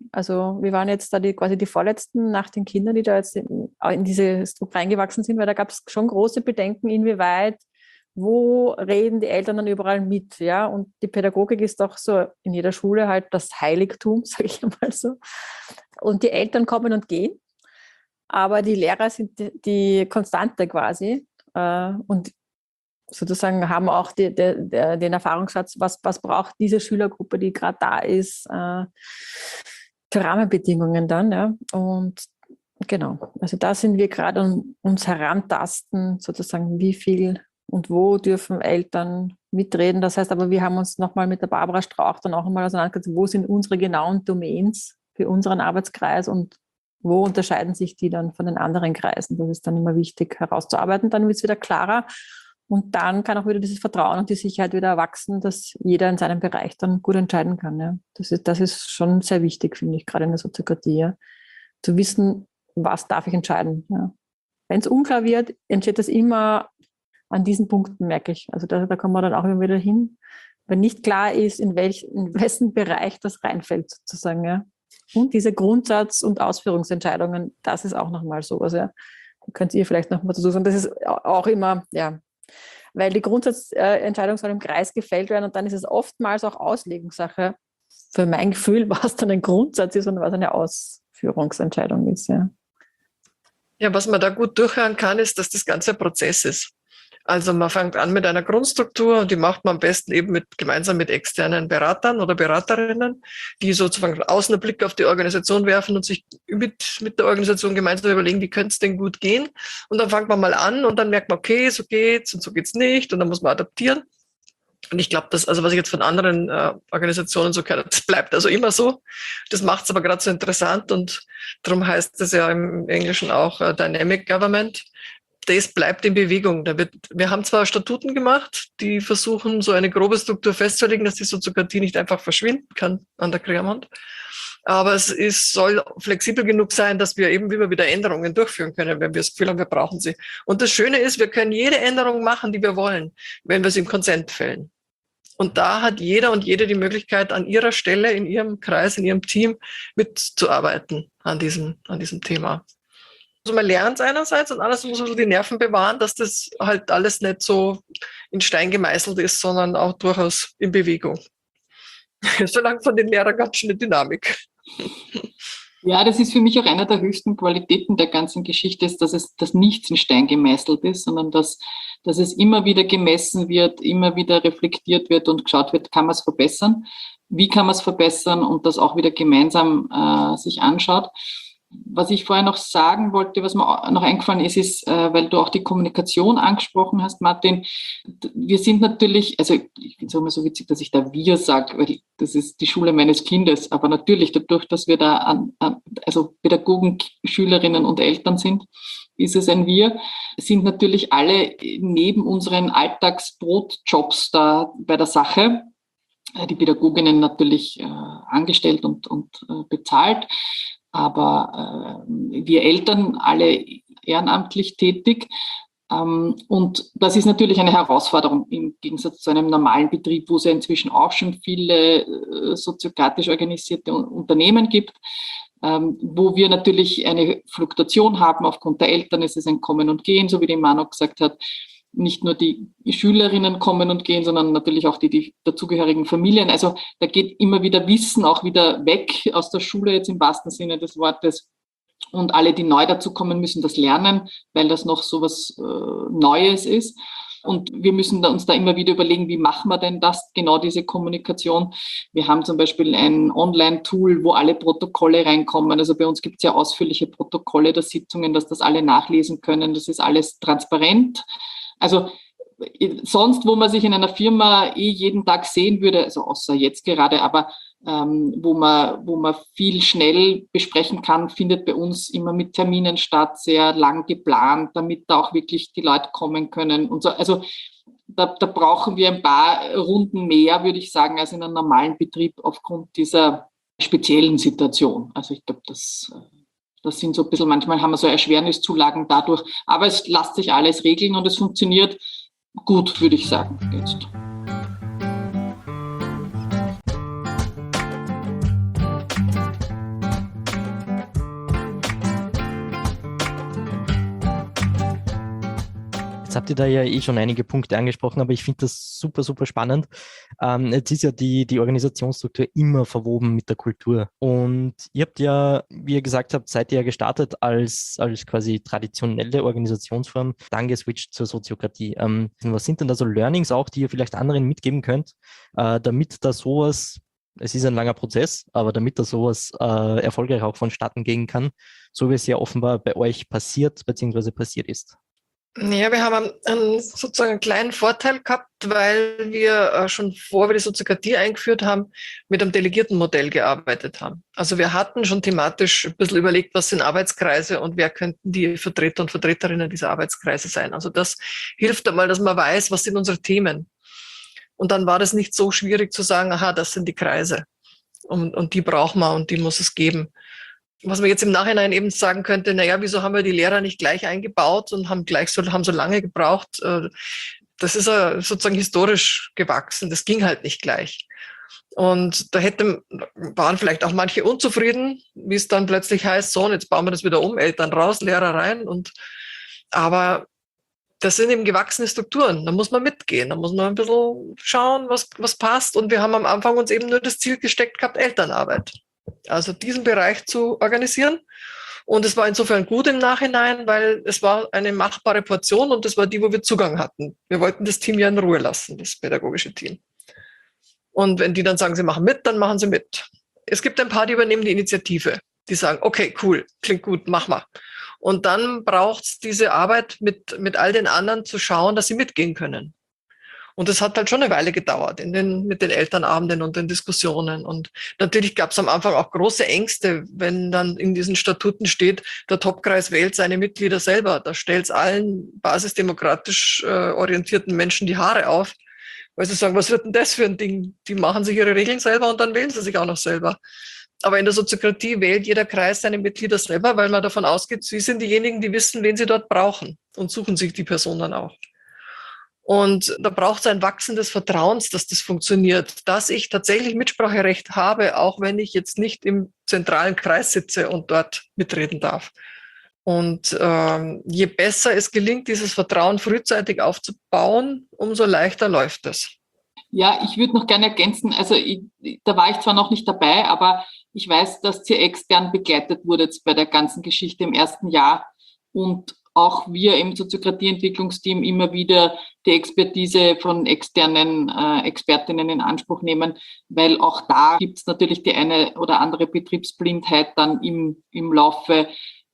jetzt da quasi die Vorletzten nach den Kindern, die da jetzt in diese Struktur reingewachsen sind, weil da gab es schon große Bedenken, inwieweit, wo reden die Eltern dann überall mit, ja, und die Pädagogik ist doch so in jeder Schule halt das Heiligtum, sage ich einmal so, und die Eltern kommen und gehen, aber die Lehrer sind die Konstante quasi und sozusagen haben auch den Erfahrungsschatz, was braucht diese Schülergruppe, die gerade da ist, für Rahmenbedingungen dann. Ja? Und genau, also da sind wir gerade uns herantasten, sozusagen wie viel und wo dürfen Eltern mitreden. Das heißt aber, wir haben uns nochmal mit der Barbara Strauch dann auch einmal auseinandergesetzt, wo sind unsere genauen Domains für unseren Arbeitskreis und wo unterscheiden sich die dann von den anderen Kreisen. Das ist dann immer wichtig herauszuarbeiten, dann wird es wieder klarer. Und dann kann auch wieder dieses Vertrauen und die Sicherheit wieder erwachsen, dass jeder in seinem Bereich dann gut entscheiden kann. Ja. Das ist schon sehr wichtig, finde ich, gerade in der Soziokratie, ja. Zu wissen, was darf ich entscheiden. Ja. Wenn es unklar wird, entsteht das immer an diesen Punkten, merke ich. Also da kommen wir dann auch immer wieder hin. Wenn nicht klar ist, in wessen Bereich das reinfällt, sozusagen. Ja. Und diese Grundsatz- und Ausführungsentscheidungen, das ist auch nochmal sowas. Ja. Da könnt ihr vielleicht nochmal dazu sagen. Das ist auch immer, ja, weil die Grundsatzentscheidung soll im Kreis gefällt werden und dann ist es oftmals auch Auslegungssache, für mein Gefühl, was dann ein Grundsatz ist und was eine Ausführungsentscheidung ist. Ja, was man da gut durchhören kann, ist, dass das Ganze ein Prozess ist. Also man fängt an mit einer Grundstruktur und die macht man am besten eben gemeinsam mit externen Beratern oder Beraterinnen, die sozusagen von außen einen Blick auf die Organisation werfen und sich mit der Organisation gemeinsam überlegen, wie könnte es denn gut gehen. Und dann fängt man mal an und dann merkt man, okay, so geht's und so geht's nicht und dann muss man adaptieren. Und ich glaube, was ich jetzt von anderen Organisationen so kenne, das bleibt also immer so. Das macht es aber gerade so interessant und darum heißt es ja im Englischen auch Dynamic Government. Das bleibt in Bewegung. Wir haben zwar Statuten gemacht, die versuchen, so eine grobe Struktur festzulegen, dass die Soziokratie nicht einfach verschwinden kann an der Querwand. Aber soll flexibel genug sein, dass wir eben immer wieder Änderungen durchführen können, wenn wir das Gefühl haben, wir brauchen sie. Und das Schöne ist, wir können jede Änderung machen, die wir wollen, wenn wir sie im Konsent fällen. Und da hat jeder und jede die Möglichkeit, an ihrer Stelle, in ihrem Kreis, in ihrem Team mitzuarbeiten an diesem Thema. Also man lernt es einerseits und andererseits muss man die Nerven bewahren, dass das halt alles nicht so in Stein gemeißelt ist, sondern auch durchaus in Bewegung. Solange von den Lehrern ganz schöne Dynamik. Ja, das ist für mich auch einer der höchsten Qualitäten der ganzen Geschichte, ist, dass nichts in Stein gemeißelt ist, sondern dass es immer wieder gemessen wird, immer wieder reflektiert wird und geschaut wird, kann man es verbessern, wie kann man es verbessern und das auch wieder gemeinsam sich anschaut. Was ich vorher noch sagen wollte, was mir noch eingefallen ist, weil du auch die Kommunikation angesprochen hast, Martin, wir sind natürlich, also ich finde es immer so witzig, dass ich da wir sage, weil das ist die Schule meines Kindes, aber natürlich dadurch, dass wir da also Pädagogen, Schülerinnen und Eltern sind, ist es ein Wir, sind natürlich alle neben unseren Alltagsbrotjobs da bei der Sache, die Pädagoginnen natürlich angestellt und bezahlt, aber wir Eltern alle ehrenamtlich tätig. Und das ist natürlich eine Herausforderung im Gegensatz zu einem normalen Betrieb, wo es ja inzwischen auch schon viele soziokratisch organisierte Unternehmen gibt, wo wir natürlich eine Fluktuation haben. Aufgrund der Eltern ist es ein Kommen und Gehen, so wie die Manu gesagt hat. Nicht nur die Schülerinnen kommen und gehen, sondern natürlich auch die dazugehörigen Familien. Also da geht immer wieder Wissen auch wieder weg aus der Schule, jetzt im wahrsten Sinne des Wortes. Und alle, die neu dazukommen, müssen das lernen, weil das noch so was Neues ist. Und wir müssen uns da immer wieder überlegen, wie machen wir denn das, genau diese Kommunikation. Wir haben zum Beispiel ein Online-Tool, wo alle Protokolle reinkommen. Also bei uns gibt es ja ausführliche Protokolle der Sitzungen, dass das alle nachlesen können. Das ist alles transparent. Also sonst, wo man sich in einer Firma jeden Tag sehen würde, also außer jetzt gerade, aber wo man viel schnell besprechen kann, findet bei uns immer mit Terminen statt, sehr lang geplant, damit da auch wirklich die Leute kommen können und so. Also da brauchen wir ein paar Runden mehr, würde ich sagen, als in einem normalen Betrieb aufgrund dieser speziellen Situation. Also ich glaube, das sind so ein bisschen, manchmal haben wir so Erschwerniszulagen dadurch, aber es lässt sich alles regeln und es funktioniert gut, würde ich sagen, jetzt. Jetzt habt ihr da ja schon einige Punkte angesprochen, aber ich finde das super, super spannend. Jetzt ist ja die Organisationsstruktur immer verwoben mit der Kultur. Und ihr habt ja, wie ihr gesagt habt, seid ihr ja gestartet als quasi traditionelle Organisationsform, dann geswitcht zur Soziokratie. Was sind denn da so Learnings auch, die ihr vielleicht anderen mitgeben könnt, damit da sowas, es ist ein langer Prozess, aber damit da sowas erfolgreich auch vonstatten gehen kann, so wie es ja offenbar bei euch passiert bzw. passiert ist? Ja, wir haben sozusagen einen kleinen Vorteil gehabt, weil wir schon bevor wir die Soziokratie eingeführt haben, mit einem Delegiertenmodell gearbeitet haben. Also wir hatten schon thematisch ein bisschen überlegt, was sind Arbeitskreise und wer könnten die Vertreter und Vertreterinnen dieser Arbeitskreise sein. Also das hilft einmal, dass man weiß, was sind unsere Themen. Und dann war das nicht so schwierig zu sagen, aha, das sind die Kreise und die brauchen wir und die muss es geben. Was man jetzt im Nachhinein eben sagen könnte, naja, wieso haben wir die Lehrer nicht gleich eingebaut und haben so lange gebraucht? Das ist sozusagen historisch gewachsen. Das ging halt nicht gleich. Und da waren vielleicht auch manche unzufrieden, wie es dann plötzlich heißt, so, und jetzt bauen wir das wieder um, Eltern raus, Lehrer rein. Aber das sind eben gewachsene Strukturen. Da muss man mitgehen. Da muss man ein bisschen schauen, was passt. Und wir haben am Anfang uns eben nur das Ziel gesteckt gehabt, Elternarbeit. Also diesen Bereich zu organisieren. Und es war insofern gut im Nachhinein, weil es war eine machbare Portion und das war die, wo wir Zugang hatten. Wir wollten das Team ja in Ruhe lassen, das pädagogische Team. Und wenn die dann sagen, sie machen mit, dann machen sie mit. Es gibt ein paar, die übernehmen die Initiative. Die sagen, okay, cool, klingt gut, mach mal. Und dann braucht es diese Arbeit mit all den anderen zu schauen, dass sie mitgehen können. Und das hat halt schon eine Weile gedauert mit den Elternabenden und den Diskussionen. Und natürlich gab es am Anfang auch große Ängste, wenn dann in diesen Statuten steht, der Topkreis wählt seine Mitglieder selber. Da stellt es allen basisdemokratisch orientierten Menschen die Haare auf, weil sie sagen, was wird denn das für ein Ding? Die machen sich ihre Regeln selber und dann wählen sie sich auch noch selber. Aber in der Soziokratie wählt jeder Kreis seine Mitglieder selber, weil man davon ausgeht, sie sind diejenigen, die wissen, wen sie dort brauchen und suchen sich die Person dann auch. Und da braucht es ein wachsendes Vertrauens, dass das funktioniert, dass ich tatsächlich Mitspracherecht habe, auch wenn ich jetzt nicht im zentralen Kreis sitze und dort mitreden darf. Und je besser es gelingt, dieses Vertrauen frühzeitig aufzubauen, umso leichter läuft es. Ja, ich würde noch gerne ergänzen, also da war ich zwar noch nicht dabei, aber ich weiß, dass ihr extern begleitet wurdet bei der ganzen Geschichte im ersten Jahr und auch wir im Soziokratie-Entwicklungsteam immer wieder die Expertise von externen Expertinnen in Anspruch nehmen, weil auch da gibt es natürlich die eine oder andere Betriebsblindheit dann im Laufe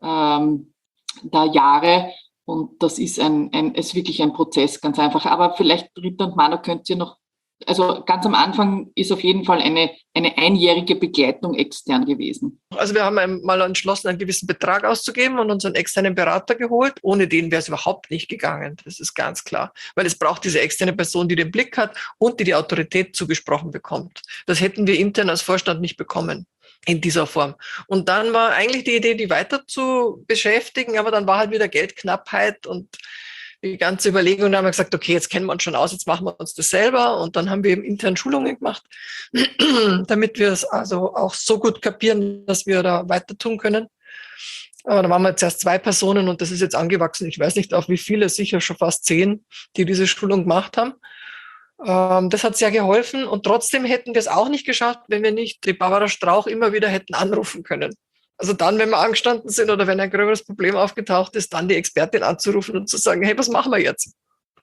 der Jahre. Und das ist ist wirklich ein Prozess, ganz einfach. Aber vielleicht, Rita und Manu, könnt ihr noch, also ganz am Anfang ist auf jeden Fall eine einjährige Begleitung extern gewesen. Also wir haben mal entschlossen, einen gewissen Betrag auszugeben und uns einen externen Berater geholt. Ohne den wäre es überhaupt nicht gegangen. Das ist ganz klar. Weil es braucht diese externe Person, die den Blick hat und die Autorität zugesprochen bekommt. Das hätten wir intern als Vorstand nicht bekommen in dieser Form. Und dann war eigentlich die Idee, die weiter zu beschäftigen, aber dann war halt wieder Geldknappheit und die ganze Überlegung, da haben wir gesagt, okay, jetzt kennen wir uns schon aus, jetzt machen wir uns das selber. Und dann haben wir eben intern Schulungen gemacht, damit wir es also auch so gut kapieren, dass wir da weiter tun können. Aber da waren wir jetzt erst 2 Personen und das ist jetzt angewachsen. Ich weiß nicht, auf wie viele, sicher schon fast 10, die diese Schulung gemacht haben. Das hat sehr geholfen und trotzdem hätten wir es auch nicht geschafft, wenn wir nicht die Barbara Strauch immer wieder hätten anrufen können. Also dann, wenn wir angestanden sind oder wenn ein gröberes Problem aufgetaucht ist, dann die Expertin anzurufen und zu sagen, hey, was machen wir jetzt?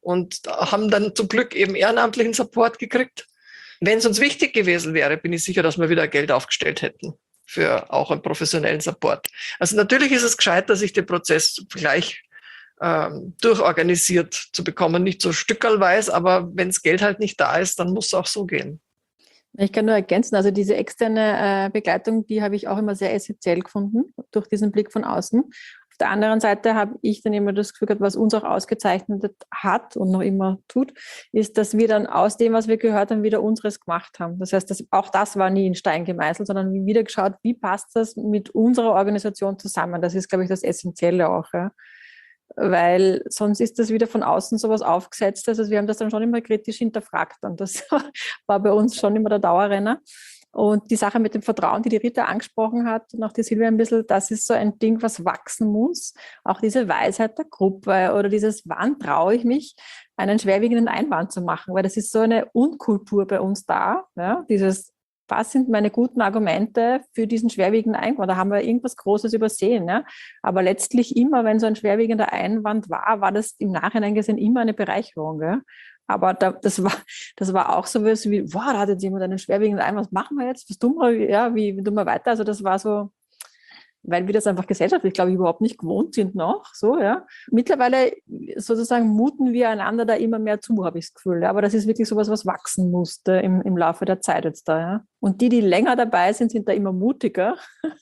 und haben dann zum Glück eben ehrenamtlichen Support gekriegt. Wenn es uns wichtig gewesen wäre, bin ich sicher, dass wir wieder Geld aufgestellt hätten für auch einen professionellen Support. Also natürlich ist es gescheiter, sich den Prozess gleich durchorganisiert zu bekommen, nicht so stückerlweise, aber wenn das Geld halt nicht da ist, dann muss es auch so gehen. Ich kann nur ergänzen, also diese externe Begleitung, die habe ich auch immer sehr essentiell gefunden, durch diesen Blick von außen. Auf der anderen Seite habe ich dann immer das Gefühl gehabt, was uns auch ausgezeichnet hat und noch immer tut, ist, dass wir dann aus dem, was wir gehört haben, wieder unseres gemacht haben. Das heißt, auch das war nie in Stein gemeißelt, sondern wieder geschaut, wie passt das mit unserer Organisation zusammen. Das ist, glaube ich, das Essentielle auch. Ja. Weil sonst ist das wieder von außen sowas aufgesetzt. Also wir haben das dann schon immer kritisch hinterfragt und das war bei uns schon immer der Dauerrenner. Und die Sache mit dem Vertrauen, die Rita angesprochen hat und auch die Silvia ein bisschen, das ist so ein Ding, was wachsen muss. Auch diese Weisheit der Gruppe oder dieses, wann traue ich mich, einen schwerwiegenden Einwand zu machen, weil das ist so eine Unkultur bei uns da, ja? Dieses, was sind meine guten Argumente für diesen schwerwiegenden Einwand? Da haben wir irgendwas Großes übersehen. Ja? Aber letztlich immer, wenn so ein schwerwiegender Einwand war das im Nachhinein gesehen immer eine Bereicherung. Ja? Aber das war auch so wie, wow, da hat jetzt jemand einen schwerwiegenden Einwand, was machen wir jetzt? Was tun wir? Ja, wie tun wir weiter? Also das war so, weil wir das einfach gesellschaftlich, glaube ich, überhaupt nicht gewohnt sind noch. So, ja. Mittlerweile sozusagen muten wir einander da immer mehr zu, habe ich das Gefühl. Ja. Aber das ist wirklich sowas, was wachsen musste im Laufe der Zeit jetzt da. Ja. Und die länger dabei sind, sind da immer mutiger.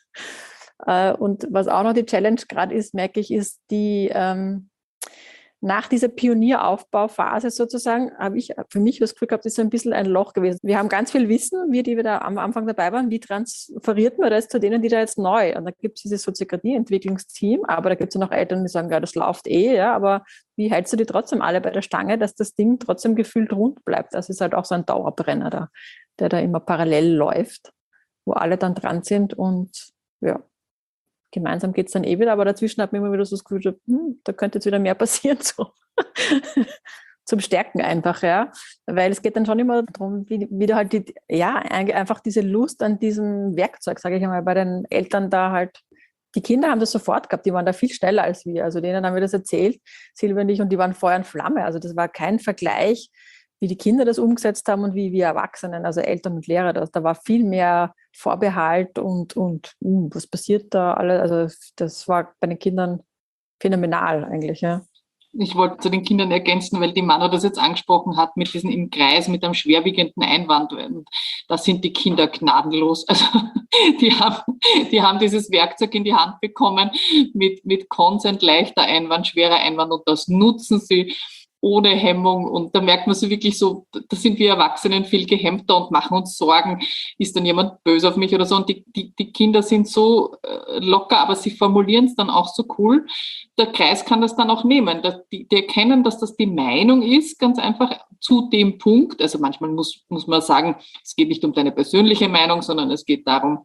Und was auch noch die Challenge gerade ist, merke ich, ist die nach dieser Pionieraufbauphase sozusagen, habe ich für mich das Gefühl gehabt, das ist ein bisschen ein Loch gewesen. Wir haben ganz viel Wissen, wir, die wir da am Anfang dabei waren, wie transferiert man das zu denen, die da jetzt neu? Und da gibt es dieses Soziokratie-Entwicklungsteam, aber da gibt es ja noch Eltern, die sagen, ja, das läuft ja, aber wie hältst du die trotzdem alle bei der Stange, dass das Ding trotzdem gefühlt rund bleibt? Das ist halt auch so ein Dauerbrenner da, der da immer parallel läuft, wo alle dann dran sind und ja. Gemeinsam geht es dann wieder, aber dazwischen hat man immer wieder so das Gefühl, da könnte jetzt wieder mehr passieren, so. Zum Stärken einfach, ja. Weil es geht dann schon immer darum, wieder halt einfach diese Lust an diesem Werkzeug, sage ich einmal, bei den Eltern da halt. Die Kinder haben das sofort gehabt, die waren da viel schneller als wir. Also denen haben wir das erzählt, Silvia und ich, und die waren Feuer und Flamme. Also das war kein Vergleich, wie die Kinder das umgesetzt haben und wie wir Erwachsenen, also Eltern und Lehrer, da war viel mehr Vorbehalt und was passiert da alles? Also das war bei den Kindern phänomenal eigentlich, ja. Ich wollte zu den Kindern ergänzen, weil die Manu das jetzt angesprochen hat, mit diesem im Kreis, mit einem schwerwiegenden Einwand. Da sind die Kinder gnadenlos. Also die haben dieses Werkzeug in die Hand bekommen mit Consent, leichter Einwand, schwerer Einwand, und das nutzen sie ohne Hemmung, und da merkt man so wirklich so, da sind wir Erwachsenen viel gehemmter und machen uns Sorgen, ist dann jemand böse auf mich oder so, und die Kinder sind so locker, aber sie formulieren es dann auch so cool. Der Kreis kann das dann auch nehmen, die erkennen, dass das die Meinung ist, ganz einfach zu dem Punkt, also manchmal muss man sagen, es geht nicht um deine persönliche Meinung, sondern es geht darum,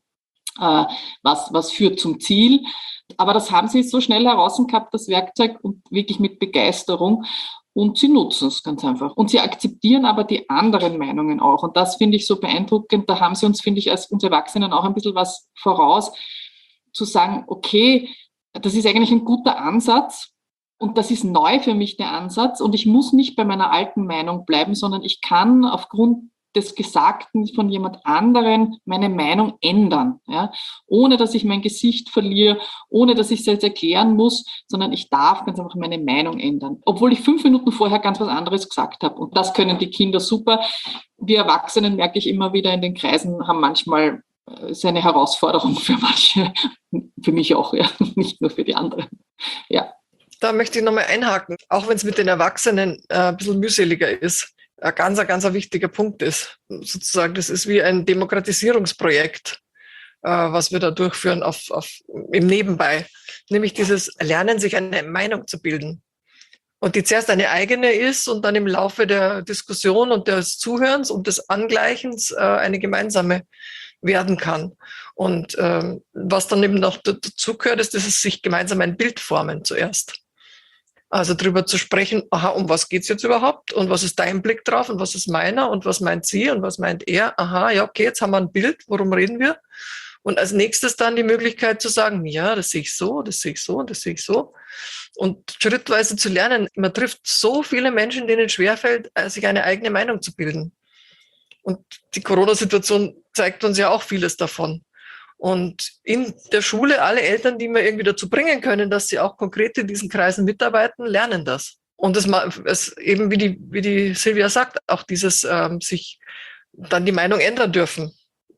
was führt zum Ziel. Aber das haben sie so schnell herausgehabt, das Werkzeug, und wirklich mit Begeisterung. Und sie nutzen es ganz einfach. Und sie akzeptieren aber die anderen Meinungen auch. Und das finde ich so beeindruckend. Da haben sie uns, finde ich, als uns Erwachsenen auch ein bisschen was voraus, zu sagen, okay, das ist eigentlich ein guter Ansatz. Und das ist neu für mich, der Ansatz. Und ich muss nicht bei meiner alten Meinung bleiben, sondern ich kann aufgrund des Gesagten von jemand anderen meine Meinung ändern, ja, ohne dass ich mein Gesicht verliere, ohne dass ich es jetzt erklären muss, sondern ich darf ganz einfach meine Meinung ändern, obwohl ich 5 Minuten vorher ganz was anderes gesagt habe. Und das können die Kinder super. Wir Erwachsenen, merke ich immer wieder in den Kreisen, haben manchmal seine Herausforderung für manche, für mich auch, ja, nicht nur für die anderen. Ja. Da möchte ich nochmal einhaken, auch wenn es mit den Erwachsenen ein bisschen mühseliger ist. Ein ganz wichtiger Punkt ist. Sozusagen, das ist wie ein Demokratisierungsprojekt, was wir da durchführen im Nebenbei. Nämlich dieses Lernen, sich eine Meinung zu bilden. Und die zuerst eine eigene ist und dann im Laufe der Diskussion und des Zuhörens und des Angleichens eine gemeinsame werden kann. Und was dann eben noch dazu gehört, ist, dass es sich gemeinsam ein Bild formen zuerst. Also darüber zu sprechen, aha, um was geht's jetzt überhaupt und was ist dein Blick drauf und was ist meiner und was meint sie und was meint er. Aha, ja, okay, jetzt haben wir ein Bild, worum reden wir? Und als nächstes dann die Möglichkeit zu sagen, ja, das sehe ich so, das sehe ich so und das sehe ich so. Und schrittweise zu lernen. Man trifft so viele Menschen, denen es schwerfällt, sich eine eigene Meinung zu bilden. Und die Corona-Situation zeigt uns ja auch vieles davon. Und in der Schule, alle Eltern, die wir irgendwie dazu bringen können, dass sie auch konkret in diesen Kreisen mitarbeiten, lernen das. Und es eben, wie die Silvia sagt, auch dieses sich dann die Meinung ändern dürfen.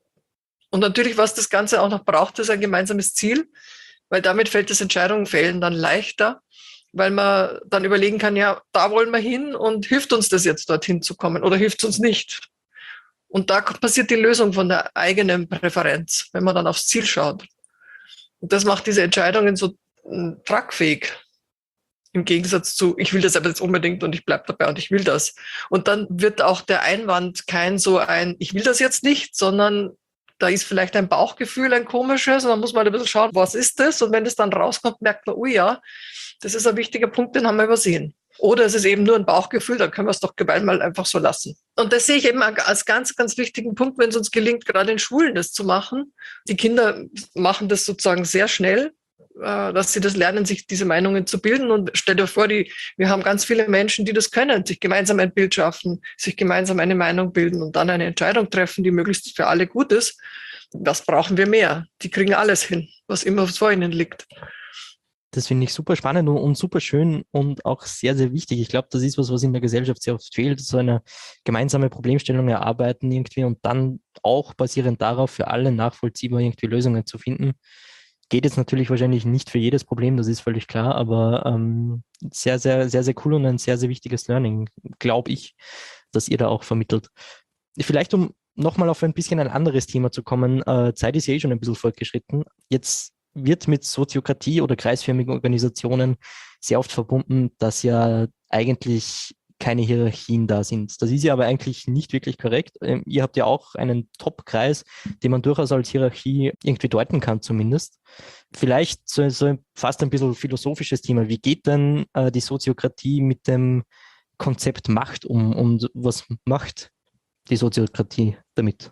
Und natürlich, was das Ganze auch noch braucht, ist ein gemeinsames Ziel, weil damit fällt das Entscheidungen dann leichter, weil man dann überlegen kann, ja, da wollen wir hin und hilft uns das jetzt, dorthin zu kommen oder hilft es uns nicht? Und da passiert die Lösung von der eigenen Präferenz, wenn man dann aufs Ziel schaut. Und das macht diese Entscheidungen so tragfähig. Im Gegensatz zu, ich will das aber jetzt unbedingt und ich bleibe dabei und ich will das. Und dann wird auch der Einwand kein so ein, ich will das jetzt nicht, sondern da ist vielleicht ein Bauchgefühl, ein komisches, und dann muss man ein bisschen schauen, was ist das? Und wenn das dann rauskommt, merkt man, oh ja, das ist ein wichtiger Punkt, den haben wir übersehen. Oder es ist eben nur ein Bauchgefühl, dann können wir es doch geballt mal einfach so lassen. Und das sehe ich eben als ganz, ganz wichtigen Punkt, wenn es uns gelingt, gerade in Schulen das zu machen. Die Kinder machen das sozusagen sehr schnell, dass sie das lernen, sich diese Meinungen zu bilden. Und stell dir vor, wir haben ganz viele Menschen, die das können, sich gemeinsam ein Bild schaffen, sich gemeinsam eine Meinung bilden und dann eine Entscheidung treffen, die möglichst für alle gut ist. Was brauchen wir mehr? Die kriegen alles hin, was immer vor ihnen liegt. Das finde ich super spannend und super schön und auch sehr, sehr wichtig. Ich glaube, das ist was in der Gesellschaft sehr oft fehlt, so eine gemeinsame Problemstellung erarbeiten irgendwie und dann auch basierend darauf für alle nachvollziehbar irgendwie Lösungen zu finden. Geht jetzt natürlich wahrscheinlich nicht für jedes Problem, das ist völlig klar, aber sehr, sehr, sehr, sehr cool und ein sehr, sehr wichtiges Learning, glaube ich, dass ihr da auch vermittelt. Vielleicht um nochmal auf ein bisschen ein anderes Thema zu kommen, Zeit ist ja eh schon ein bisschen fortgeschritten. Jetzt wird mit Soziokratie oder kreisförmigen Organisationen sehr oft verbunden, dass ja eigentlich keine Hierarchien da sind. Das ist ja aber eigentlich nicht wirklich korrekt. Ihr habt ja auch einen Top-Kreis, den man durchaus als Hierarchie irgendwie deuten kann zumindest. Vielleicht so fast ein bisschen philosophisches Thema. Wie geht denn die Soziokratie mit dem Konzept Macht um und was macht die Soziokratie damit?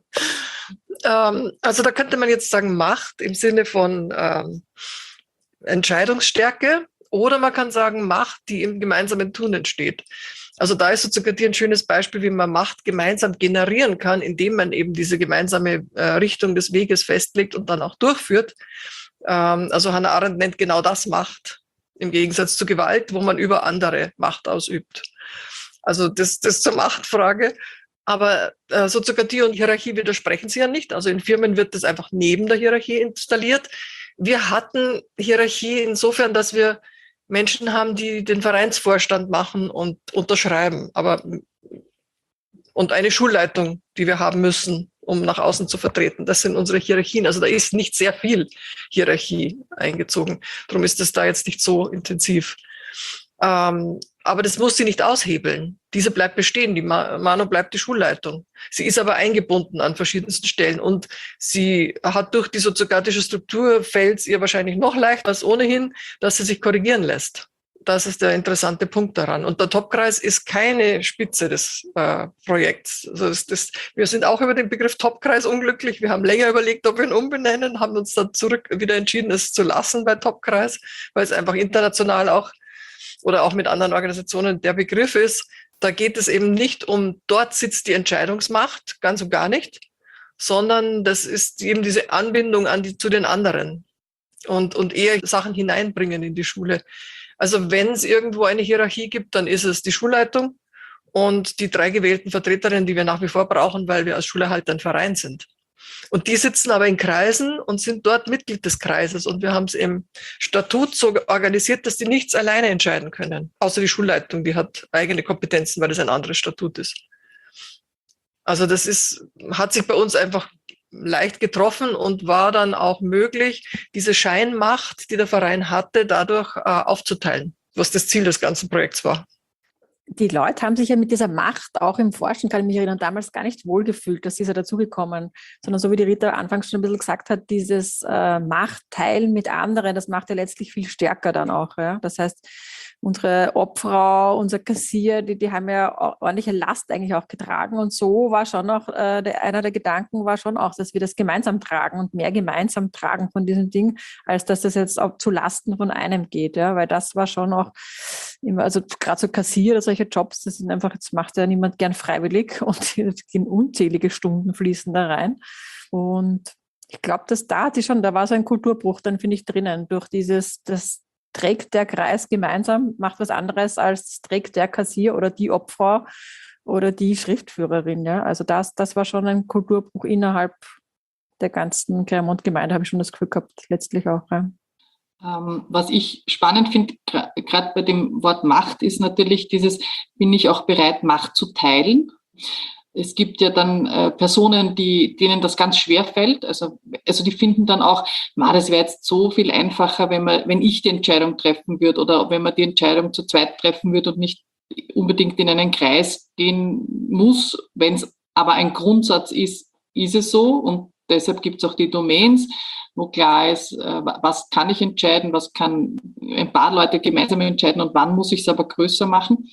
Also da könnte man jetzt sagen Macht im Sinne von Entscheidungsstärke oder man kann sagen Macht, die im gemeinsamen Tun entsteht. Also da ist Soziokratie ein schönes Beispiel, wie man Macht gemeinsam generieren kann, indem man eben diese gemeinsame Richtung des Weges festlegt und dann auch durchführt. Also Hannah Arendt nennt genau das Macht, im Gegensatz zu Gewalt, wo man über andere Macht ausübt. Also das zur Machtfrage. Aber Soziokratie und Hierarchie widersprechen sich ja nicht. Also in Firmen wird das einfach neben der Hierarchie installiert. Wir hatten Hierarchie insofern, dass wir Menschen haben, die den Vereinsvorstand machen und unterschreiben. Und eine Schulleitung, die wir haben müssen, um nach außen zu vertreten. Das sind unsere Hierarchien. Also da ist nicht sehr viel Hierarchie eingezogen. Darum ist es da jetzt nicht so intensiv. Aber das muss sie nicht aushebeln. Diese bleibt bestehen. Die Manu bleibt die Schulleitung. Sie ist aber eingebunden an verschiedensten Stellen und sie hat durch die soziokratische Struktur, fällt es ihr wahrscheinlich noch leichter als ohnehin, dass sie sich korrigieren lässt. Das ist der interessante Punkt daran. Und der Topkreis ist keine Spitze des Projekts. Also wir sind auch über den Begriff Topkreis unglücklich. Wir haben länger überlegt, ob wir ihn umbenennen, haben uns dann wieder entschieden, es zu lassen bei Topkreis, weil es einfach international auch oder auch mit anderen Organisationen der Begriff ist. Da geht es eben nicht um, dort sitzt die Entscheidungsmacht, ganz und gar nicht, sondern das ist eben diese Anbindung zu den anderen und eher Sachen hineinbringen in die Schule. Also wenn es irgendwo eine Hierarchie gibt, dann ist es die Schulleitung und die 3 gewählten Vertreterinnen, die wir nach wie vor brauchen, weil wir als Schulerhalter ein Verein sind. Und die sitzen aber in Kreisen und sind dort Mitglied des Kreises. Und wir haben es im Statut so organisiert, dass die nichts alleine entscheiden können. Außer die Schulleitung, die hat eigene Kompetenzen, weil das ein anderes Statut ist. Also hat sich bei uns einfach leicht getroffen und war dann auch möglich, diese Scheinmacht, die der Verein hatte, dadurch aufzuteilen, was das Ziel des ganzen Projekts war. Die Leute haben sich ja mit dieser Macht auch im Forschen, kann ich mich erinnern, damals gar nicht wohlgefühlt, dass sie dazugekommen, sondern so wie die Rita anfangs schon ein bisschen gesagt hat, dieses Machtteilen mit anderen, das macht ja letztlich viel stärker dann auch. Ja? Das heißt, unsere Obfrau, unser Kassier, die haben ja ordentliche Last eigentlich auch getragen. Und so war schon auch, einer der Gedanken war schon auch, dass wir das gemeinsam tragen und mehr gemeinsam tragen von diesem Ding, als dass das jetzt auch zu Lasten von einem geht. Ja, weil das war schon auch immer, also gerade so Kassier oder solche Jobs, das sind einfach, das macht ja niemand gern freiwillig und gehen unzählige Stunden fließen da rein. Und ich glaube, da war so ein Kulturbruch dann, finde ich, drinnen, durch das trägt der Kreis gemeinsam, macht was anderes als trägt der Kassier oder die Obfrau oder die Schriftführerin. Ja? Also das war schon ein Kulturbruch innerhalb der ganzen Claremont-Gemeinde, habe ich schon das Gefühl gehabt, letztlich auch. Ja. Was ich spannend finde, gerade bei dem Wort Macht, ist natürlich bin ich auch bereit, Macht zu teilen. Es gibt ja dann Personen, denen das ganz schwer fällt. Also die finden dann auch, das wäre jetzt so viel einfacher, wenn ich die Entscheidung treffen würde oder wenn man die Entscheidung zu zweit treffen würde und nicht unbedingt in einen Kreis gehen muss. Wenn es aber ein Grundsatz ist, ist es so. Und deshalb gibt es auch die Domains, wo klar ist, was kann ich entscheiden, was kann ein paar Leute gemeinsam entscheiden und wann muss ich es aber größer machen.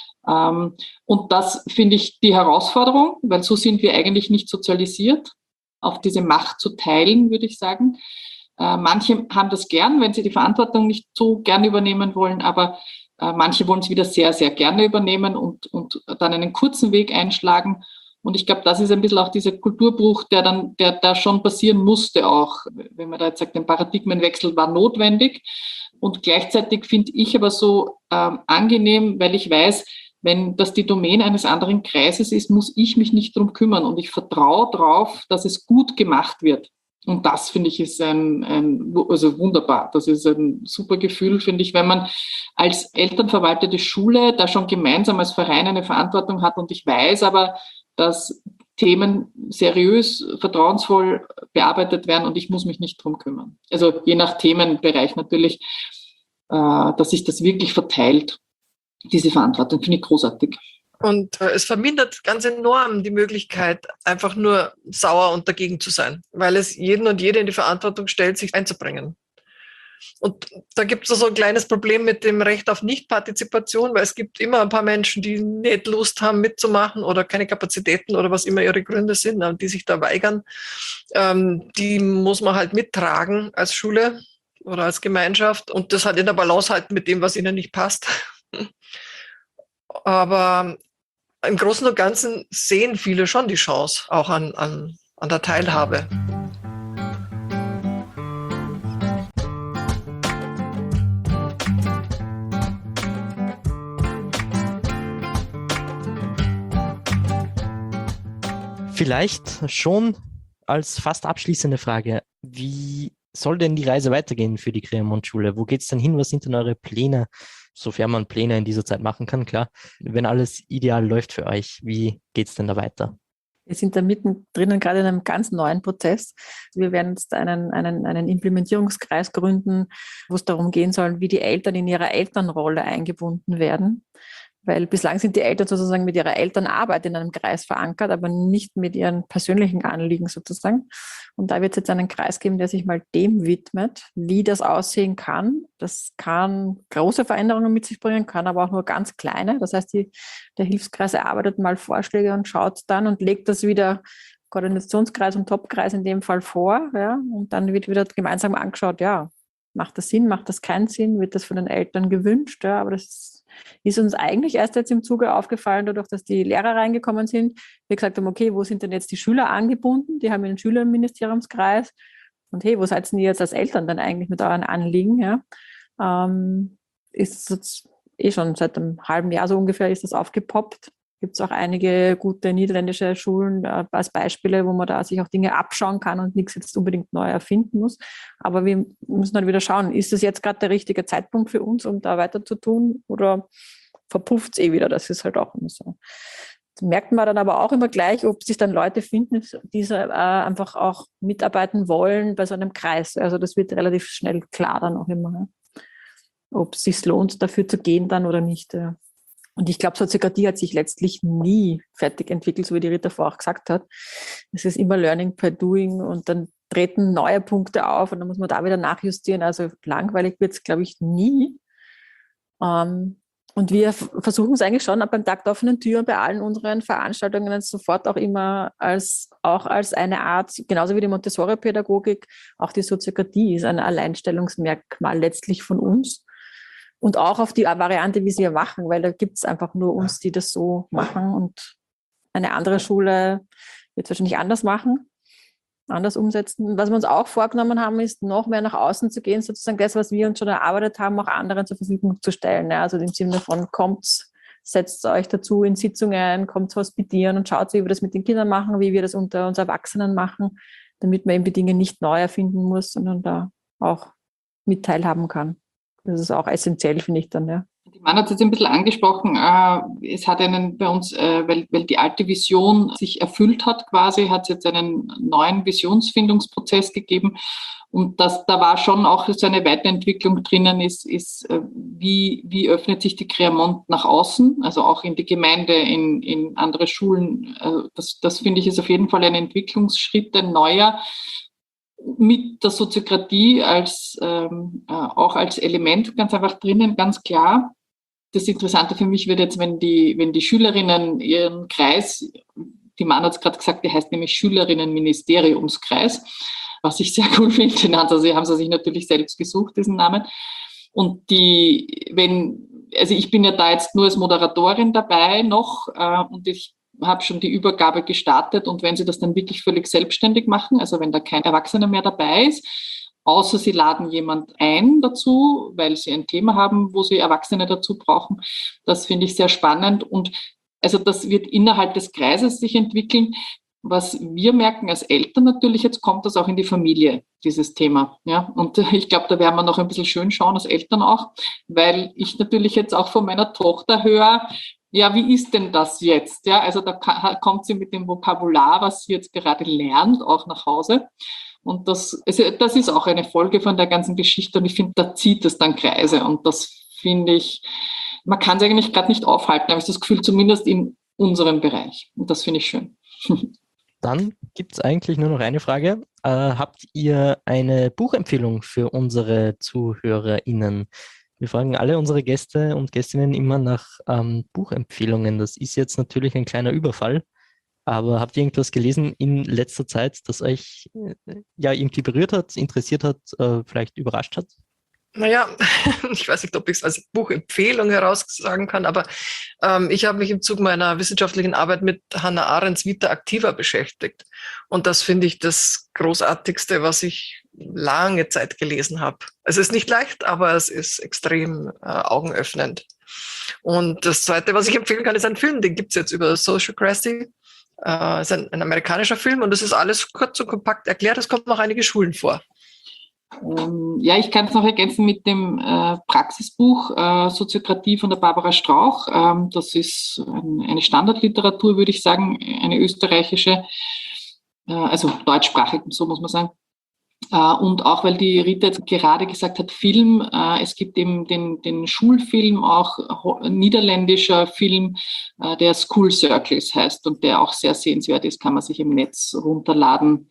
Und das finde ich die Herausforderung, weil so sind wir eigentlich nicht sozialisiert, auf diese Macht zu teilen, würde ich sagen. Manche haben das gern, wenn sie die Verantwortung nicht so gern übernehmen wollen, aber manche wollen es wieder sehr, sehr gerne übernehmen und dann einen kurzen Weg einschlagen. Und ich glaube, das ist ein bisschen auch dieser Kulturbruch, der da schon passieren musste auch, wenn man da jetzt sagt, ein Paradigmenwechsel war notwendig. Und gleichzeitig finde ich aber so angenehm, weil ich weiß, wenn das die Domäne eines anderen Kreises ist, muss ich mich nicht drum kümmern und ich vertraue darauf, dass es gut gemacht wird. Und das, finde ich, ist also wunderbar. Das ist ein super Gefühl, finde ich, wenn man als elternverwaltete Schule da schon gemeinsam als Verein eine Verantwortung hat. Und ich weiß aber, dass Themen seriös, vertrauensvoll bearbeitet werden und ich muss mich nicht drum kümmern. Also je nach Themenbereich natürlich, dass sich das wirklich verteilt. Diese Verantwortung finde ich großartig. Und es vermindert ganz enorm die Möglichkeit, einfach nur sauer und dagegen zu sein, weil es jeden und jede in die Verantwortung stellt, sich einzubringen. Und da gibt es so ein kleines Problem mit dem Recht auf Nichtpartizipation, weil es gibt immer ein paar Menschen, die nicht Lust haben mitzumachen oder keine Kapazitäten oder was immer ihre Gründe sind, die sich da weigern. Die muss man halt mittragen als Schule oder als Gemeinschaft und das halt in der Balance halten mit dem, was ihnen nicht passt. Aber im Großen und Ganzen sehen viele schon die Chance, auch an der Teilhabe. Vielleicht schon als fast abschließende Frage, wie soll denn die Reise weitergehen für die Claremont-Schule? Wo geht es denn hin? Was sind denn eure Pläne? Sofern man Pläne in dieser Zeit machen kann, klar. Wenn alles ideal läuft für euch, wie geht es denn da weiter? Wir sind da mittendrin gerade in einem ganz neuen Prozess. Wir werden jetzt einen Implementierungskreis gründen, wo es darum gehen soll, wie die Eltern in ihrer Elternrolle eingebunden werden. Weil bislang sind die Eltern sozusagen mit ihrer Elternarbeit in einem Kreis verankert, aber nicht mit ihren persönlichen Anliegen sozusagen. Und da wird es jetzt einen Kreis geben, der sich mal dem widmet, wie das aussehen kann. Das kann große Veränderungen mit sich bringen, kann aber auch nur ganz kleine. Das heißt, der Hilfskreis erarbeitet mal Vorschläge und schaut dann und legt das wieder Koordinationskreis und Topkreis in dem Fall vor. Ja, und dann wird wieder gemeinsam angeschaut, ja, macht das Sinn, macht das keinen Sinn, wird das von den Eltern gewünscht, ja, aber das ist uns eigentlich erst jetzt im Zuge aufgefallen, dadurch, dass die Lehrer reingekommen sind. Wir gesagt haben, okay, wo sind denn jetzt die Schüler angebunden? Die haben einen Schülerministeriumskreis. Und hey, wo seid ihr jetzt als Eltern dann eigentlich mit euren Anliegen? Ja? Ist jetzt schon seit einem halben Jahr so ungefähr ist das aufgepoppt. Gibt es auch einige gute niederländische Schulen als Beispiele, wo man da sich auch Dinge abschauen kann und nichts jetzt unbedingt neu erfinden muss. Aber wir müssen dann wieder schauen, ist das jetzt gerade der richtige Zeitpunkt für uns, um da weiter zu tun oder verpufft es wieder? Das ist halt auch immer so. Das merkt man dann aber auch immer gleich, ob sich dann Leute finden, die einfach auch mitarbeiten wollen bei so einem Kreis. Also das wird relativ schnell klar dann auch immer, ne? Ob es sich lohnt, dafür zu gehen dann oder nicht. Ja. Und ich glaube, Soziokratie hat sich letztlich nie fertig entwickelt, so wie die Rita vorher auch gesagt hat. Es ist immer Learning by Doing und dann treten neue Punkte auf und dann muss man da wieder nachjustieren. Also langweilig wird es, glaube ich, nie. Und wir versuchen es eigentlich schon beim Tag der offenen Tür bei allen unseren Veranstaltungen sofort auch immer als eine Art, genauso wie die Montessori-Pädagogik, auch die Soziokratie ist ein Alleinstellungsmerkmal letztlich von uns. Und auch auf die Variante, wie sie ja machen, weil da gibt es einfach nur uns, die das so machen. Und eine andere Schule wird es wahrscheinlich anders machen, anders umsetzen. Was wir uns auch vorgenommen haben, ist, noch mehr nach außen zu gehen, sozusagen das, was wir uns schon erarbeitet haben, auch anderen zur Verfügung zu stellen. Ja, also im Sinne von, kommt, setzt euch dazu in Sitzungen, kommt hospitieren und schaut, wie wir das mit den Kindern machen, wie wir das unter uns Erwachsenen machen, damit man eben die Dinge nicht neu erfinden muss, sondern da auch mit teilhaben kann. Das ist auch essentiell, finde ich dann, ja. Die Mann hat es jetzt ein bisschen angesprochen, es hat einen bei uns, weil die alte Vision sich erfüllt hat quasi, hat es jetzt einen neuen Visionsfindungsprozess gegeben und da war schon auch so eine Weiterentwicklung drinnen, wie öffnet sich die Créamont nach außen, also auch in die Gemeinde, in andere Schulen, das finde ich ist auf jeden Fall ein Entwicklungsschritt, ein neuer, mit der Soziokratie auch als Element ganz einfach drinnen, ganz klar. Das Interessante für mich wird jetzt, wenn die Schülerinnen ihren Kreis, die Mann hat es gerade gesagt, der heißt nämlich Schülerinnenministeriumskreis, was ich sehr cool finde. Also sie haben es sich natürlich selbst gesucht, diesen Namen. Und ich bin ja da jetzt nur als Moderatorin dabei noch und ich habe schon die Übergabe gestartet und wenn sie das dann wirklich völlig selbstständig machen, also wenn da kein Erwachsener mehr dabei ist, außer sie laden jemand ein dazu, weil sie ein Thema haben, wo sie Erwachsene dazu brauchen. Das finde ich sehr spannend. Und also das wird innerhalb des Kreises sich entwickeln. Was wir merken als Eltern natürlich, jetzt kommt das auch in die Familie, dieses Thema. Ja? Und ich glaube, da werden wir noch ein bisschen schön schauen, als Eltern auch, weil ich natürlich jetzt auch von meiner Tochter höre, ja, wie ist denn das jetzt? Ja, also da kommt sie mit dem Vokabular, was sie jetzt gerade lernt, auch nach Hause. Und das ist auch eine Folge von der ganzen Geschichte. Und ich finde, da zieht es dann Kreise. Und das finde ich, man kann es eigentlich gerade nicht aufhalten, habe ich das Gefühl, zumindest in unserem Bereich. Und das finde ich schön. Dann gibt es eigentlich nur noch eine Frage. Habt ihr eine Buchempfehlung für unsere ZuhörerInnen? Wir fragen alle unsere Gäste und Gästinnen immer nach Buchempfehlungen. Das ist jetzt natürlich ein kleiner Überfall. Aber habt ihr irgendwas gelesen in letzter Zeit, das euch irgendwie berührt hat, interessiert hat, vielleicht überrascht hat? Naja, ich weiß nicht, ob ich es als Buchempfehlung heraussagen kann, aber ich habe mich im Zuge meiner wissenschaftlichen Arbeit mit Hannah Arendts Vita Activa beschäftigt. Und das finde ich das Großartigste, was ich lange Zeit gelesen habe. Es ist nicht leicht, aber es ist extrem augenöffnend. Und das Zweite, was ich empfehlen kann, ist ein Film, den gibt es jetzt über Sociocracy. Es ist ein amerikanischer Film und es ist alles kurz und kompakt erklärt. Es kommen noch einige Schulen vor. Ja, ich kann es noch ergänzen mit dem Praxisbuch Soziokratie von der Barbara Strauch. Das ist eine Standardliteratur, würde ich sagen, eine österreichische, also deutschsprachig, so muss man sagen. Und auch, weil die Rita jetzt gerade gesagt hat, Film, es gibt eben den Schulfilm, auch niederländischer Film, der School Circles heißt und der auch sehr sehenswert ist, kann man sich im Netz runterladen.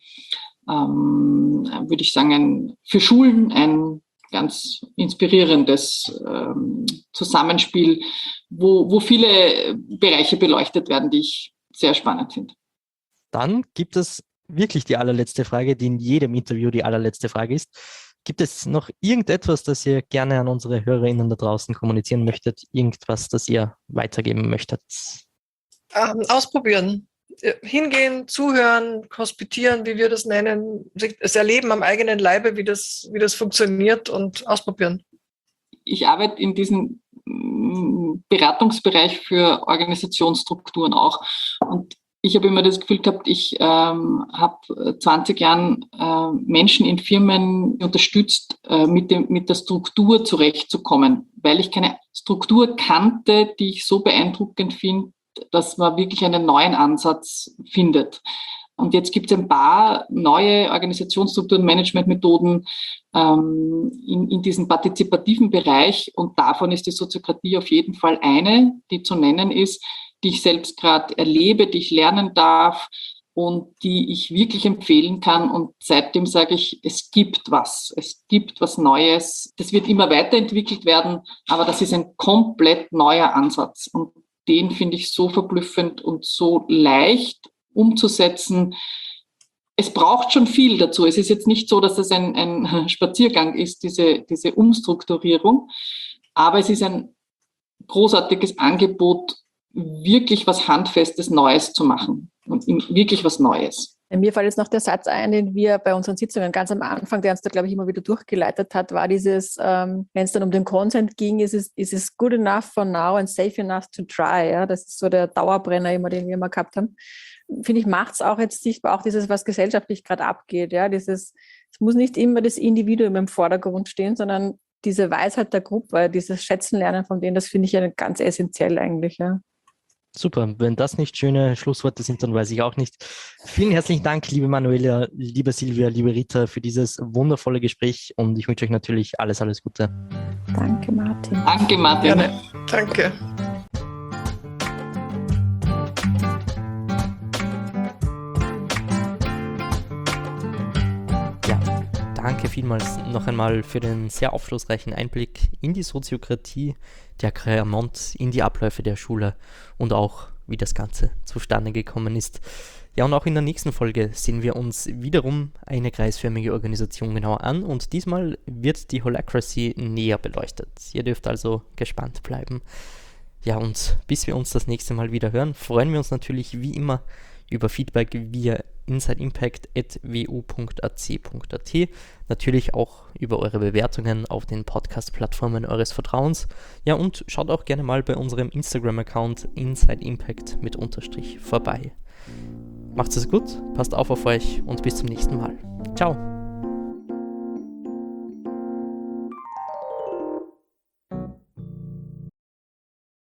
Würde ich sagen, für Schulen ein ganz inspirierendes Zusammenspiel, wo viele Bereiche beleuchtet werden, die ich sehr spannend finde. Dann gibt es wirklich die allerletzte Frage, die in jedem Interview die allerletzte Frage ist. Gibt es noch irgendetwas, das ihr gerne an unsere HörerInnen da draußen kommunizieren möchtet? Irgendwas, das ihr weitergeben möchtet? Ausprobieren. Hingehen, zuhören, hospitieren, wie wir das nennen, es erleben am eigenen Leibe, wie das funktioniert und ausprobieren. Ich arbeite in diesem Beratungsbereich für Organisationsstrukturen auch und ich habe immer das Gefühl gehabt, ich habe 20 Jahren Menschen in Firmen unterstützt, mit der Struktur zurechtzukommen, weil ich keine Struktur kannte, die ich so beeindruckend finde, dass man wirklich einen neuen Ansatz findet. Und jetzt gibt es ein paar neue Organisationsstrukturen, Managementmethoden in diesem partizipativen Bereich und davon ist die Soziokratie auf jeden Fall eine, die zu nennen ist, die ich selbst gerade erlebe, die ich lernen darf und die ich wirklich empfehlen kann. Und seitdem sage ich, es gibt was Neues. Das wird immer weiterentwickelt werden, aber das ist ein komplett neuer Ansatz. Und den finde ich so verblüffend und so leicht umzusetzen. Es braucht schon viel dazu. Es ist jetzt nicht so, dass es ein Spaziergang ist, diese Umstrukturierung, aber es ist ein großartiges Angebot, wirklich was Handfestes, Neues zu machen und wirklich was Neues. Mir fällt jetzt noch der Satz ein, den wir bei unseren Sitzungen ganz am Anfang, der uns da, glaube ich, immer wieder durchgeleitet hat, war dieses, wenn es dann um den Consent ging, is it good enough for now and safe enough to try? Ja? Das ist so der Dauerbrenner, den wir immer gehabt haben. Finde ich, macht es auch jetzt sichtbar, auch dieses, was gesellschaftlich gerade abgeht. Ja? Es muss nicht immer das Individuum im Vordergrund stehen, sondern diese Weisheit der Gruppe, dieses Schätzenlernen von denen, das finde ich ja ganz essentiell eigentlich. Ja. Super, wenn das nicht schöne Schlussworte sind, dann weiß ich auch nicht. Vielen herzlichen Dank, liebe Manuela, liebe Silvia, liebe Rita, für dieses wundervolle Gespräch und ich wünsche euch natürlich alles Gute. Danke, Martin. Danke, Martin. Gerne. Danke. Danke vielmals noch einmal für den sehr aufschlussreichen Einblick in die Soziokratie der Claremont, in die Abläufe der Schule und auch, wie das Ganze zustande gekommen ist. Ja, und auch in der nächsten Folge sehen wir uns wiederum eine kreisförmige Organisation genauer an und diesmal wird die Holacracy näher beleuchtet. Ihr dürft also gespannt bleiben. Ja, und bis wir uns das nächste Mal wieder hören, freuen wir uns natürlich wie immer über Feedback via insideimpact@wu.ac.at, natürlich auch über eure Bewertungen auf den Podcast-Plattformen eures Vertrauens. Ja, und schaut auch gerne mal bei unserem Instagram-Account insideimpact mit Unterstrich vorbei. Macht's es gut, passt auf euch und bis zum nächsten Mal. Ciao!